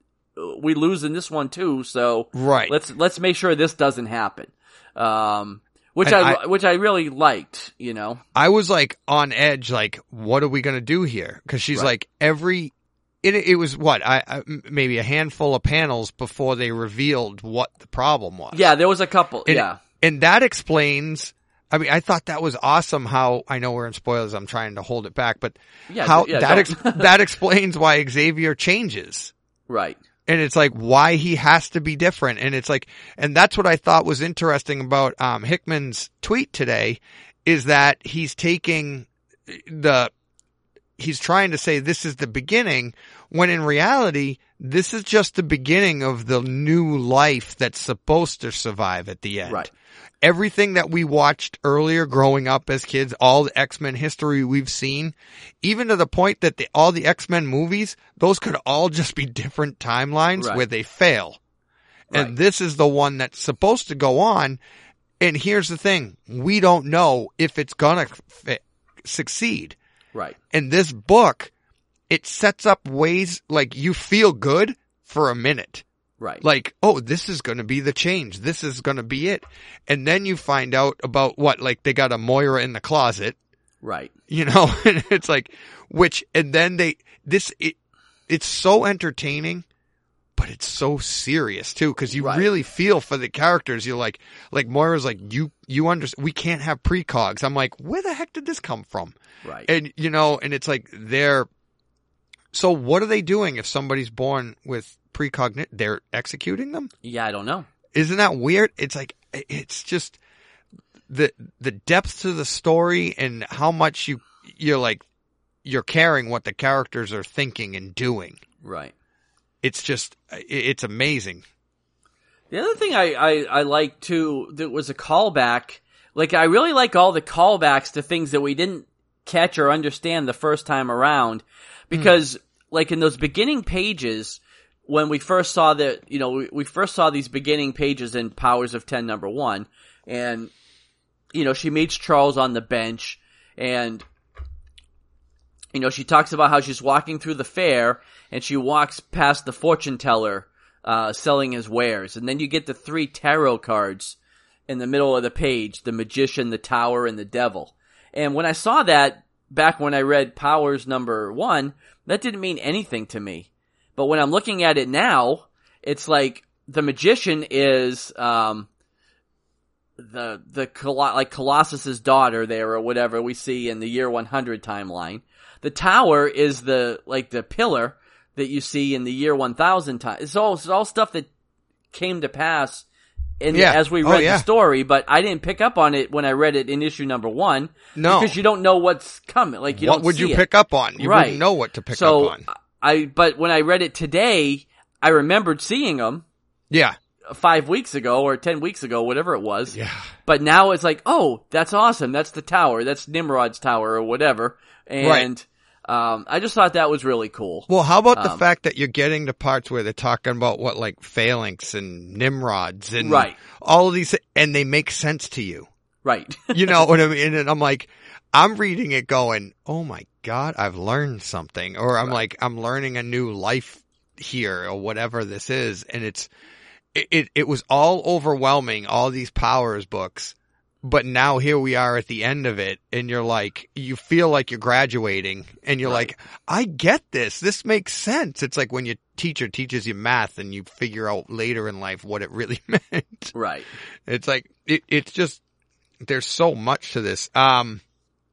"We lose in this one too, so Right. let's let's make sure this doesn't happen." Um, which And I, I- which I really liked, you know. I was like on edge, like, what are we going to do here? Because she's Right. like, every. It, it was what? I, I maybe a handful of panels before they revealed what the problem was. Yeah, there was a couple. And, yeah, And that explains. I mean, I thought that was awesome how, I know we're in spoilers, I'm trying to hold it back, but Yeah, how yeah, that, don't. ex- that explains why Xavier changes. right. And it's like why he has to be different. And it's like, and that's what I thought was interesting about, um, Hickman's tweet today is that he's taking the, he's trying to say this is the beginning when in reality, this is just the beginning of the new life that's supposed to survive at the end. Right. Everything that we watched earlier growing up as kids, all the X-Men history we've seen, even to the point that the, all the X-Men movies, those could all just be different timelines Right. where they fail. And Right. this is the one that's supposed to go on. And here's the thing. We don't know if it's gonna f- succeed. Right. And this book, it sets up ways like you feel good for a minute. Right. Like, oh, this is going to be the change. This is going to be it. And then you find out about what, like they got a Moira in the closet, right. you know, and it's like, which, and then they, this, it, it's so entertaining, but it's so serious too. Cause you Right. really feel for the characters. You're like, like Moira's like, you, you understand, we can't have precogs. I'm like, where the heck did this come from? Right. And, you know, and it's like they're, so what are they doing if somebody's born with precognition? They're executing them? yeah, I don't know. Isn't that weird? It's like, it's just the, the depth to the story and how much you, you're like, you're caring what the characters are thinking and doing. Right. It's just, it's amazing. The other thing I, I, I like too, that was a callback, like I really like all the callbacks to things that we didn't catch or understand the first time around, because like in those beginning pages, when we first saw that, you know, we, we first saw these beginning pages in Powers of ten number one, and, you know, she meets Charles on the bench, and, you know, she talks about how she's walking through the fair, and she walks past the fortune teller, uh, selling his wares, and then you get the three tarot cards in the middle of the page, the Magician, the Tower, and the Devil. And when I saw that, back when I read Powers number one, that didn't mean anything to me. But when I'm looking at it now, it's like the Magician is um the the Col- like Colossus's daughter there, or whatever we see in the year one hundred timeline. The Tower is the like the pillar that you see in the year one thousand time. It's all it's all stuff that came to pass in yeah. as we oh, read yeah. the story, but I didn't pick up on it when I read it in issue number one. No, because you don't know what's coming. Like you what don't would see you it. pick up on? You right. wouldn't know what to pick so, up on. I but when I read it today, I remembered seeing them Yeah. five weeks ago or ten weeks ago, whatever it was. Yeah. But now it's like, oh, that's awesome. That's the tower. That's Nimrod's tower or whatever. And Right. um, I just thought that was really cool. Well, how about the Um, fact that you're getting to parts where they're talking about what, like, phalanx and Nimrods and Right. all of these, and they make sense to you. Right. You know what I mean? And I'm like, I'm reading it going, oh my God, I've learned something. Or I'm Right. like, I'm learning a new life here or whatever this is. And it's, it, it, it was all overwhelming, all these Powers books. But now here we are at the end of it, and you're like, you feel like you're graduating, and you're Right. like, I get this. This makes sense. It's like when your teacher teaches you math and you figure out later in life what it really meant. Right. It's like, it, it's just, there's so much to this. Um,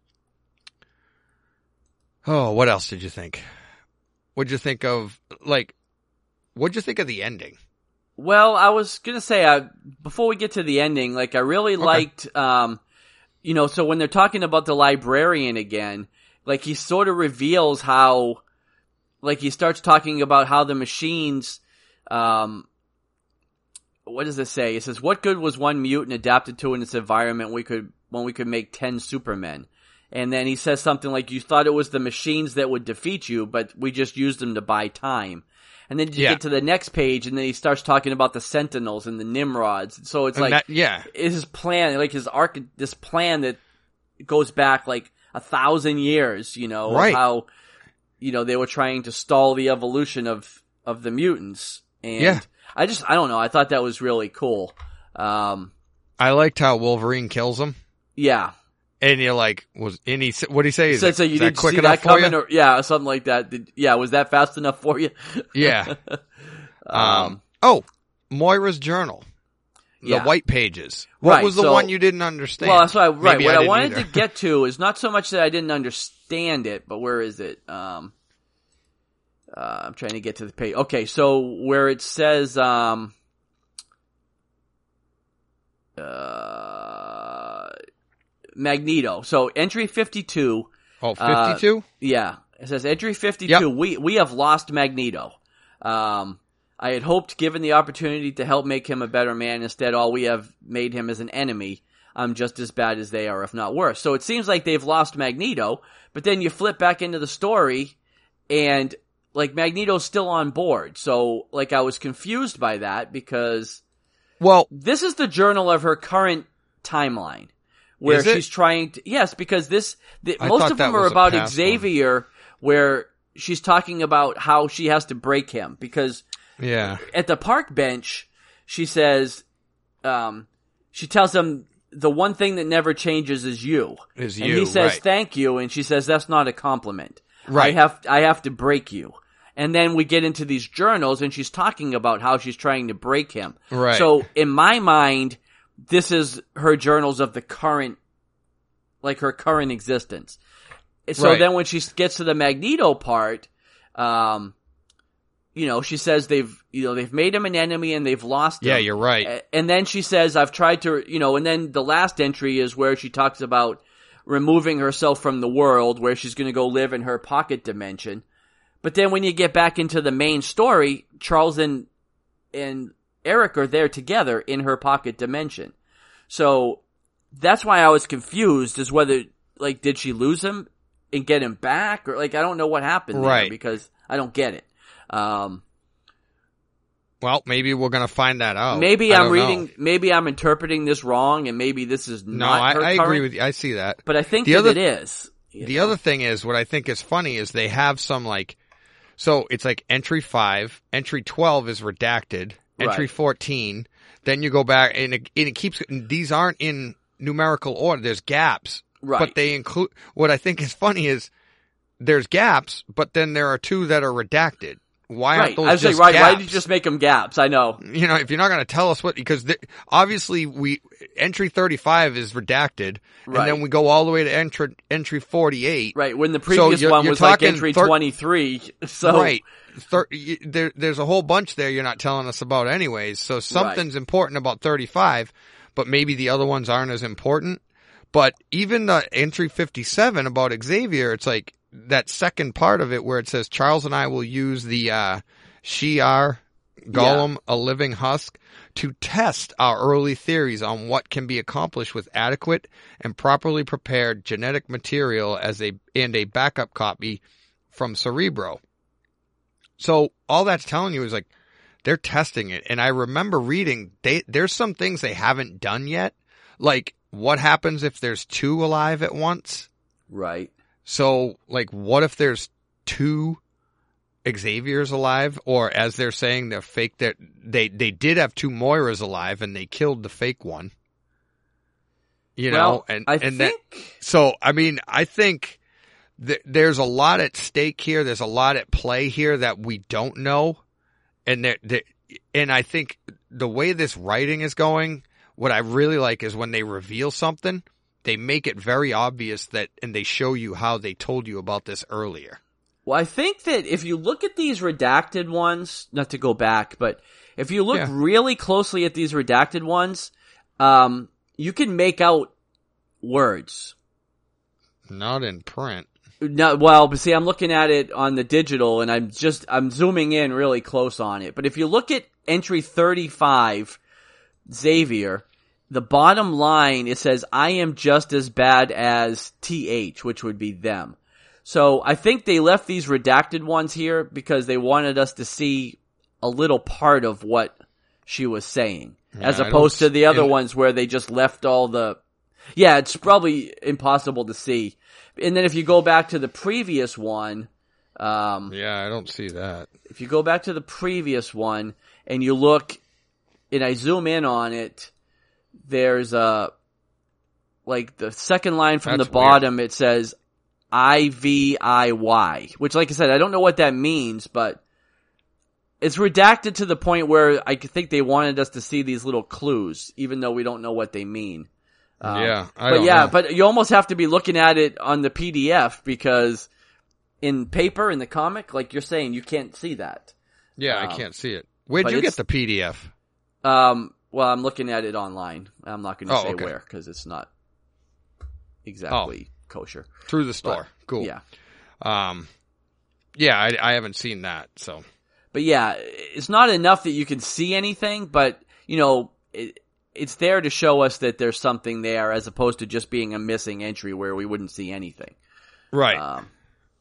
oh, what else did you think? What'd you think of, like, what'd you think of the ending? Well, I was gonna say, I, before we get to the ending, like, I really Okay. liked, um, you know, so when they're talking about the librarian again, like, he sort of reveals how, like, he starts talking about how the machines, um, what does it say? It says, what good was one mutant adapted to in its environment we could, when we could make ten supermen? And then he says something like, you thought it was the machines that would defeat you, but we just used them to buy time. And then you Yeah. get to the next page, and then he starts talking about the Sentinels and the Nimrods. So it's And like, that- yeah. it's his plan, like his arc, this plan that goes back like a thousand years, you know, Right. of how, you know, they were trying to stall the evolution of, of the mutants. And Yeah. I just, I don't know, I thought that was really cool. Um, I liked how Wolverine kills him. yeah. And you're like, was any, what do you say? Is, So, that, so you is that didn't quick see enough that for coming, you? or yeah, something like that. Did, yeah, was that fast enough for you? Yeah. Um, Um, oh, Moira's journal. The Yeah. white pages. What Right, was the so- one you didn't understand? Well, that's what I, right. Maybe what I, didn't wanted either. to get to is not so much that I didn't understand it, but where is it? Um, uh, I'm trying to get to the page. Okay, so where it says, um, uh, Magneto. So entry fifty-two. Oh, fifty-two? Yeah, it says entry fifty-two. Yep. We we have lost Magneto. Um, I had hoped, given the opportunity to help make him a better man, instead all we have made him as an enemy. I'm just as bad as they are, if not worse. So it seems like they've lost Magneto, but then you flip back into the story, and like Magneto's still on board. So like I was confused by that because Well, this is the journal of her current timeline. Where Is it? she's trying to, yes, because this, the, I most thought of them that are was a about past Xavier, where she's talking about how she has to break him. Because yeah. at the park bench, she says, um, she tells him, the one thing that never changes is you. Is And you, he says, right. thank you, and she says, that's not a compliment. Right. I have, I have to break you. And then we get into these journals, and she's talking about how she's trying to break him. Right. So, in my mind, this is her journals of the current, like her current existence. So Right. then when she gets to the Magneto part, um, you know, she says they've, you know, they've made him an enemy and they've lost him. Yeah, you're right. A- And then she says, I've tried to, you know, and then the last entry is where she talks about removing herself from the world, where she's going to go live in her pocket dimension. But then when you get back into the main story, Charles and, and Eric are there together in her pocket dimension. So that's why I was confused as whether, like, did she lose him and get him back? Or, like, I don't know what happened there Right. because I don't get it. Um, Well, maybe we're going to find that out. Maybe I I'm don't reading, know. maybe I'm interpreting this wrong, and maybe this is No, not I, her I current, agree with you. I see that. But I think The that other- it is. you The know? other thing is, what I think is funny is they have some like, so it's like entry five, entry twelve is redacted, entry Right. fourteen, then you go back and it, and it keeps, these aren't in numerical order. There's gaps, Right. but they include, what I think is funny is there's gaps, but then there are two that are redacted. Why aren't Right. those I was just like, right, why gaps? did you just make them gaps? I know. You know, if you're not going to tell us what, because the, obviously we, entry thirty-five is redacted, Right. and then we go all the way to entry, entry forty-eight. Right. When the previous you're- one you're was like talking entry thir- twenty-three. So, Right. Thir- y- there, there's a whole bunch there you're not telling us about anyways, so something's important about thirty-five, but maybe the other ones aren't as important. But even the entry fifty-seven about Xavier, it's like that second part of it where it says, Charles and I will use the, uh, Shi'ar Golem, a living husk, to test our early theories on what can be accomplished with adequate and properly prepared genetic material as a and a backup copy from Cerebro. So all that's telling you is like they're testing it. And I remember reading they there's some things they haven't done yet. Like what happens if there's two alive at once? right. So like what if there's two Xavier's alive, or as they're saying, they're fake. That they they did have two Moiras alive, and they killed the fake one. You well, know, and I and think, that, so I mean, I think th- there's a lot at stake here. There's a lot at play here that we don't know, and there, there, and I think the way this writing is going, what I really like is when they reveal something, they make it very obvious that, and they show you how they told you about this earlier. well, I think that if you look at these redacted ones, not to go back, but if you look Yeah. really closely at these redacted ones, um, you can make out words. Not in print. No, well, but see, I'm looking at it on the digital, and I'm just I'm zooming in really close on it. But if you look at entry thirty-five, Xavier, the bottom line, it says, "I am just as bad as T H," which would be them. So I think they left these redacted ones here because they wanted us to see a little part of what she was saying, Yeah, as I don't opposed to s- the other and- ones where they just left all the. Yeah, it's probably impossible to see. And then if you go back to the previous one, um, Yeah, I don't see that. if you go back to the previous one and you look, and I zoom in on it, there's a, like the second line from That's the bottom, it says I V I Y, which like I said, I don't know what that means, but it's redacted to the point where I think they wanted us to see these little clues, even though we don't know what they mean. Um, Yeah, I but don't yeah, know. but you almost have to be looking at it on the P D F because in paper, in the comic, like you're saying, you can't see that. Yeah, I Um, can't see it. Where'd but you it's- get the P D F? Um, well, I'm looking at it online. I'm not going to Oh, say okay. where because it's not exactly kosher. Through the store. Cool. Yeah. Um, yeah, I, I haven't seen that, so. But yeah, it's not enough that you can see anything, but, you know, it, it's there to show us that there's something there as opposed to just being a missing entry where we wouldn't see anything. Right. Um,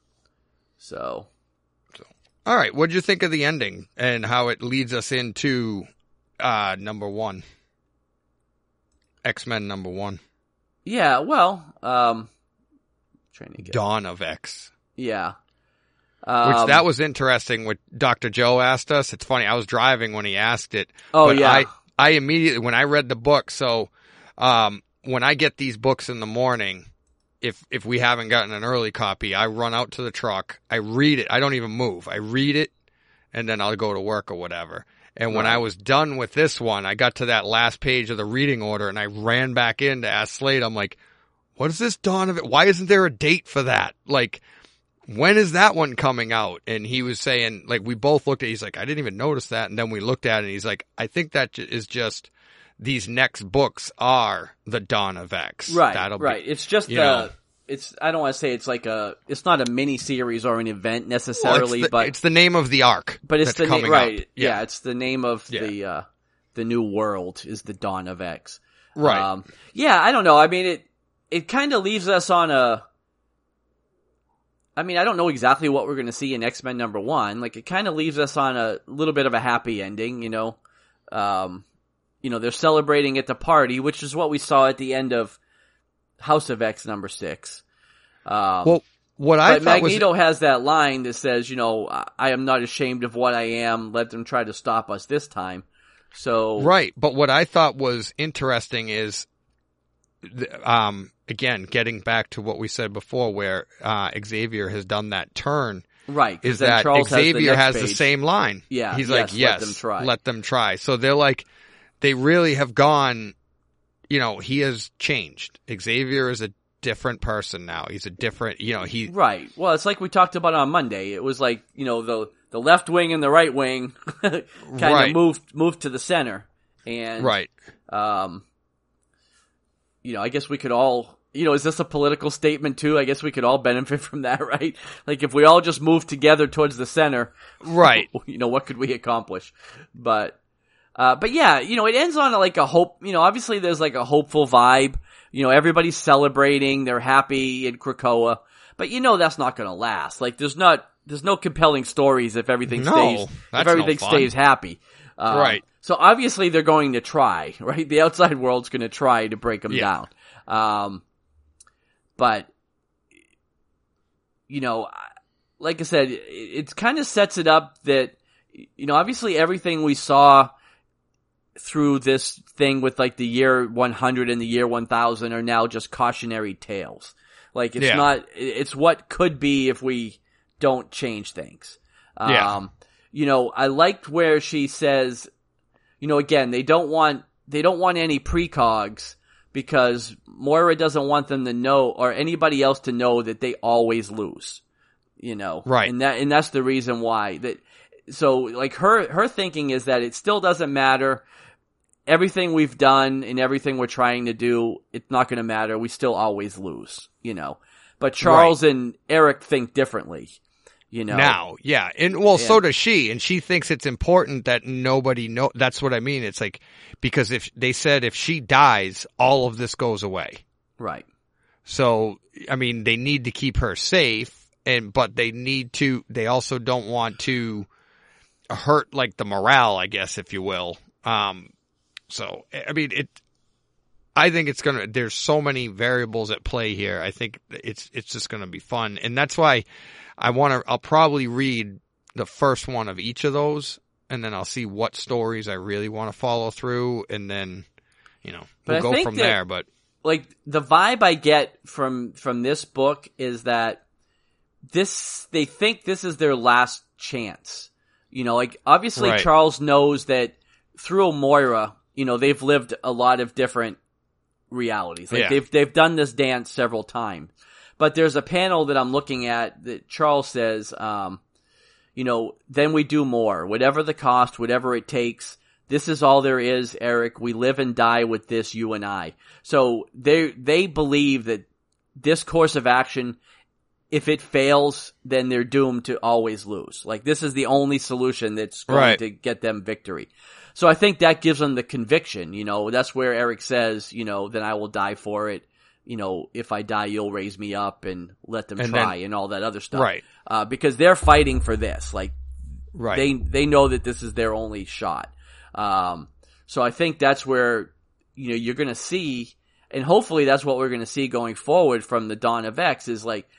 so, All right. What'd you think of the ending and how it leads us into uh, number one? X-Men number one. yeah, well, um, trying to get, Dawn of X. yeah. Which Um, that was interesting what Doctor Joe asked us. It's funny. I was driving when he asked it. Oh, but yeah. I, I immediately, when I read the book, so um, when I get these books in the morning, if if we haven't gotten an early copy, I run out to the truck. I read it. I don't even move. I read it, and then I'll go to work or whatever. And when Right. I was done with this one, I got to that last page of the reading order, and I ran back in to ask Slade. I'm like, what is this Dawn of It? Why isn't there a date for that? Like, when is that one coming out? And he was saying, like, we both looked at it. He's like, I didn't even notice that. And then we looked at it, and he's like, I think that j- is just these next books are the Dawn of X. Right, That'll right. Be, It's just you a, know. it's, I don't want to say it's like a, it's not a mini series or an event well, necessarily, it's, the, but, it's the name of the arc. but it's that's the name, coming right. up. Yeah. It's the name of Yeah. the, uh, the new world is the Dawn of X. Right. Um, yeah, I don't know. I mean, it, it kind of leaves us on a, I mean, I don't know exactly what we're going to see in X-Men number one. Like, it kind of leaves us on a little bit of a happy ending, you know. Um, you know, they're celebrating at the party, which is what we saw at the end of House of X number six. Um, well, what I but thought Magneto was... has that line that says, you know, I am not ashamed of what I am. Let them try to stop us this time. So Right, but what I thought was interesting is, um, again, getting back to what we said before, where uh, Xavier has done that turn. Right, is then that Charles Xavier has, has the, the same line. Yeah, he's yes, like, yes, let them try. let them try. So they're like, they really have gone, you know, he has changed. Xavier is a different person now. He's a different, you know, he... Right. Well, it's like we talked about on Monday. It was like, you know, the the left wing and the right wing kind of Right. moved moved to the center. And, Right. um, you know, I guess we could all, you know, is this a political statement too? I guess we could all benefit from that, right? Like if we all just move together towards the center, Right. you know, what could we accomplish? But, uh, but yeah, you know, it ends on like a hope, you know, obviously there's like a hopeful vibe. You know, everybody's celebrating, they're happy in Krakoa, but you know that's not gonna last. Like there's not, there's no compelling stories if everything No, stays, that's if everything no fun. stays happy. Um, Right. So obviously they're going to try, right? The outside world's going to try to break them Yeah. down. Um, but, you know, like I said, it, it kind of sets it up that, you know, obviously everything we saw through this thing with like the year one hundred and the year one thousand are now just cautionary tales. Like it's Yeah. not, it's what could be if we don't change things. Um, Yeah. you know, I liked where she says, you know, again, they don't want, they don't want any precogs because Moira doesn't want them to know or anybody else to know that they always lose, you know. Right. And that, and that's the reason why that, so like her, her thinking is that it still doesn't matter. Everything we've done and everything we're trying to do, it's not going to matter. We still always lose, you know. But Charles right. and Eric think differently, you know. Now, yeah. And well, and, so does she. And she thinks it's important that nobody know. That's what I mean. It's like, because if they said if she dies, all of this goes away. Right. So, I mean, they need to keep her safe and, but they need to, they also don't want to hurt like the morale, I guess, if you will. Um, So, I mean, it, I think it's gonna, there's so many variables at play here. I think it's, it's just gonna be fun. And that's why I wanna, I'll probably read the first one of each of those and then I'll see what stories I really want to follow through and then, you know, we'll go from that, there. But like the vibe I get from, from this book is that this, they think this is their last chance. You know, like obviously right. Charles knows that through Moira, you know, they've lived a lot of different realities. Like yeah. they've, they've done this dance several times. But there's a panel that I'm looking at that Charles says, um, you know, then we do more. Whatever the cost, whatever it takes. This is all there is, Eric. We live and die with this, you and I. So they, they believe that this course of action, if it fails, then they're doomed to always lose. Like this is the only solution that's going right. to get them victory. So I think that gives them the conviction, you know, that's where Eric says, you know, then I will die for it. You know, if I die, you'll raise me up and let them and try then, and all that other stuff. Right. Uh, because they're fighting for this. Like, right. they, they know that this is their only shot. Um, so I think that's where, you know, you're going to see, and hopefully that's what we're going to see going forward from the Dawn of X is like,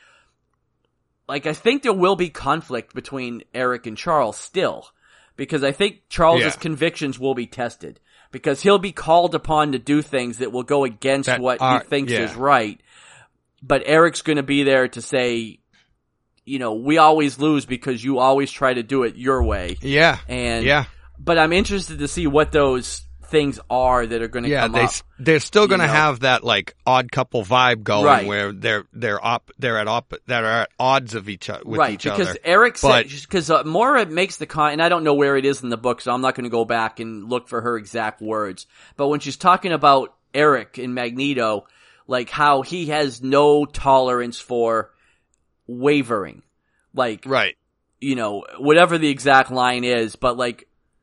like I think there will be conflict between Eric and Charles still. Because I think Charles's yeah. convictions will be tested. Because he'll be called upon to do things that will go against that what are, he thinks yeah. is right. But Eric's going to be there to say, you know, we always lose because you always try to do it your way. Yeah. And, yeah. But I'm interested to see what those things are that are going to yeah, come they, up. They're still going to you know? have that like odd couple vibe going right. where they're they're op they're at op that are at odds of each other with right, each because other. Eric but, said because uh, Moira makes the con, and I don't know where it is in the book, so I'm not going to go back and look for her exact words. But when she's talking about Eric and Magneto, like how he has no tolerance for wavering, like right, you know, whatever the exact line is, but like.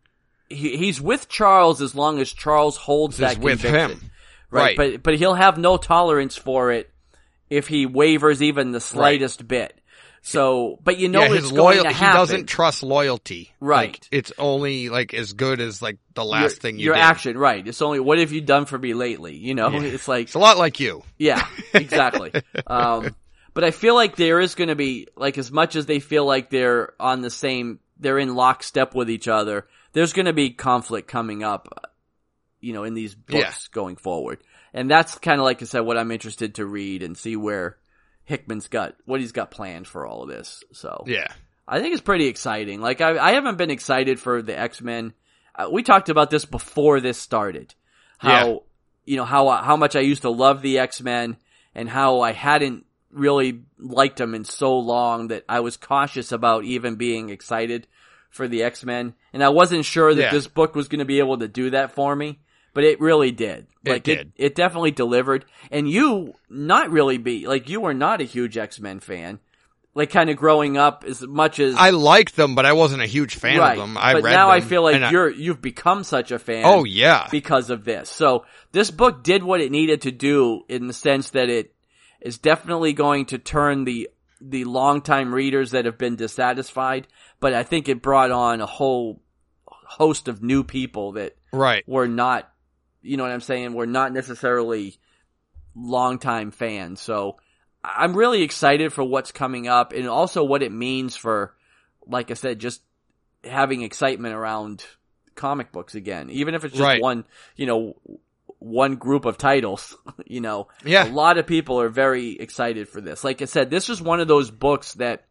He, he's with Charles as long as Charles holds this that with conviction, him, right? right? But but he'll have no tolerance for it if he wavers even the slightest right. bit. So, but you know yeah, it's his going loyal, to he happen. doesn't trust loyalty. Right. Like, it's only like as good as like the last your, thing you your did. action, right? It's only what have you done for me lately? You know, Yeah. it's like It's a lot like you. yeah, exactly. um, but I feel like there is going to be like as much as they feel like they're on the same, they're in lockstep with each other. There's going to be conflict coming up, you know, in these books Yeah. going forward, and that's kind of like I said, what I'm interested to read and see where Hickman's got what he's got planned for all of this. So Yeah. I think it's pretty exciting. Like I, I haven't been excited for the X-Men. Uh, we talked about this before this started. How Yeah. you know how how much I used to love the X-Men and how I hadn't really liked them in so long that I was cautious about even being excited for the X-Men, and I wasn't sure that Yeah. this book was going to be able to do that for me. But it really did. It Like did. It, it definitely delivered. And you not really be like you were not a huge X-Men fan. Like kind of growing up as much as I liked them, but I wasn't a huge fan right. of them. I but read now them, I feel like and I- you're you've become such a fan. Oh yeah. because of this. So this book did what it needed to do in the sense that it is definitely going to turn the the longtime readers that have been dissatisfied. But I think it brought on a whole host of new people that Right. were not, you know what I'm saying, were not necessarily longtime fans. So I'm really excited for what's coming up and also what it means for, like I said, just having excitement around comic books again. Even if it's just Right. one, you know, one group of titles, you know. Yeah. A lot of people are very excited for this. Like I said, this is one of those books that,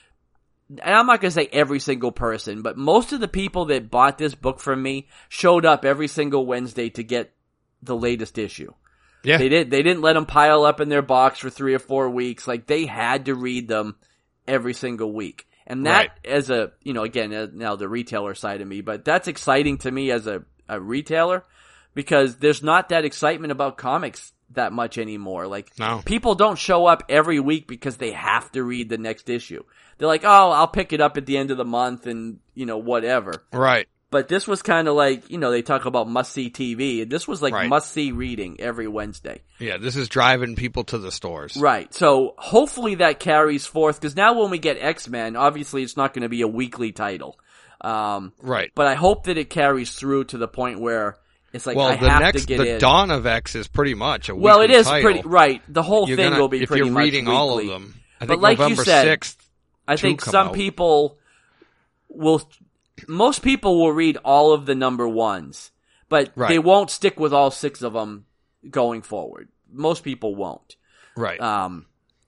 and I'm not going to say every single person, but most of the people that bought this book from me showed up every single Wednesday to get the latest issue. Yeah. They did. They didn't let them pile up in their box for three or four weeks. Like they had to read them every single week, and that, Right. as a you know, again, uh, now the retailer side of me, but that's exciting to me as a, a retailer because there's not that excitement about comics that much anymore. Like No. people don't show up every week because they have to read the next issue. They're like, oh, I'll pick it up at the end of the month, and you know, whatever. Right. But this was kind of like, you know, they talk about must-see T V. And this was like Right. must-see reading every Wednesday. Yeah. This is driving people to the stores. Right. So hopefully that carries forth. Because now when we get X-Men, obviously it's not going to be a weekly title. Um, Right. but I hope that it carries through to the point where it's like, Well, I the have next, to get the in. Dawn of X is pretty much a well, it weekly is title. pretty, right. The whole You're thing gonna- will be if pretty you're much reading all of weekly. them. I But think like you November said, sixth. I two think come some out. people will, most people will read all of the number ones, but Right. they won't stick with all six of them going forward. Most people won't. Right. Um,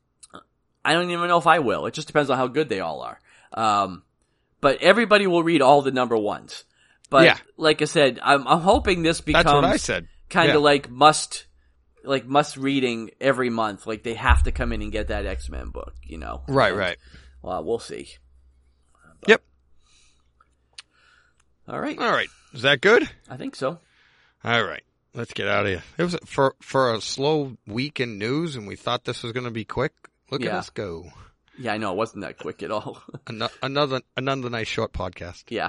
I don't even know if I will. It just depends on how good they all are. Um, but everybody will read all the number ones. But Yeah. like I said, I'm, I'm hoping this becomes That's what I said. kind of Yeah. like must, like must reading every month. Like they have to come in and get that X-Men book, you know? Right, And, right. Well, we'll see. Yep. All right. All right. Is that good? I think so. All right. Let's get out of here. It was for for a slow week in news, and we thought this was going to be quick. Look at Yeah. us go. Yeah, I know. It wasn't that quick at all. Ano- Another another nice short podcast. yeah.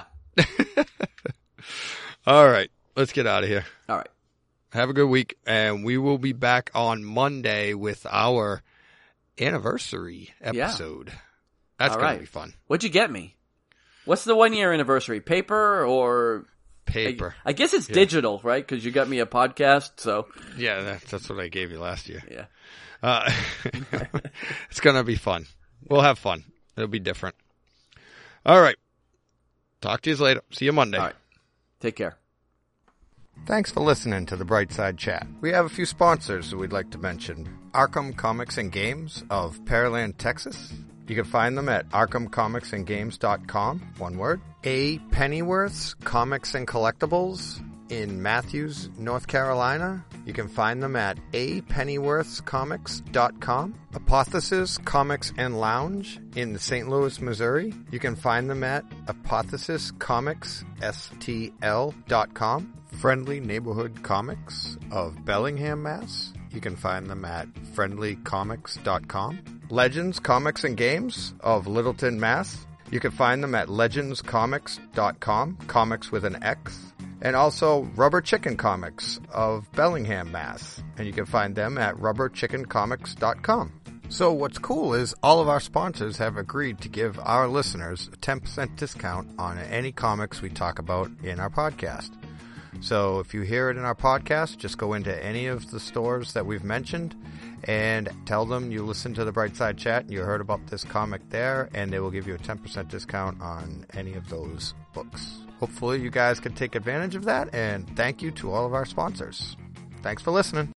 All right. Let's get out of here. All right. Have a good week, and we will be back on Monday with our anniversary episode. That's All going right. to be fun. What'd you get me? What's the one year anniversary? Paper or Paper. I, I guess it's Yeah. digital, right? Because you got me a podcast, so Yeah, that's, that's what I gave you last year. yeah. Uh, it's going to be fun. We'll have fun. It'll be different. All right. Talk to you later. See you Monday. All right. Take care. Thanks for listening to the Brightside Chat. We have a few sponsors that we'd like to mention. Arkham Comics and Games of Pearland, Texas. You can find them at arkham comics and games dot com, one word. A. Pennyworth's Comics and Collectibles in Matthews, North Carolina. You can find them at a pennyworths comics dot com. Apothesis Comics and Lounge in Saint Louis, Missouri. You can find them at apothesis comics s t l dot com. Friendly Neighborhood Comics of Bellingham, Mass. You can find them at friendly comics dot com. Legends Comics and Games of Littleton, Mass. You can find them at legends comics dot com, comics with an X. And also Rubber Chicken Comics of Bellingham, Mass. And you can find them at rubber chicken comics dot com. So what's cool is all of our sponsors have agreed to give our listeners a ten percent discount on any comics we talk about in our podcast. So if you hear it in our podcast, just go into any of the stores that we've mentioned and tell them you listened to the Brightside Chat and you heard about this comic there, and they will give you a ten percent discount on any of those books. Hopefully you guys can take advantage of that, and thank you to all of our sponsors. Thanks for listening.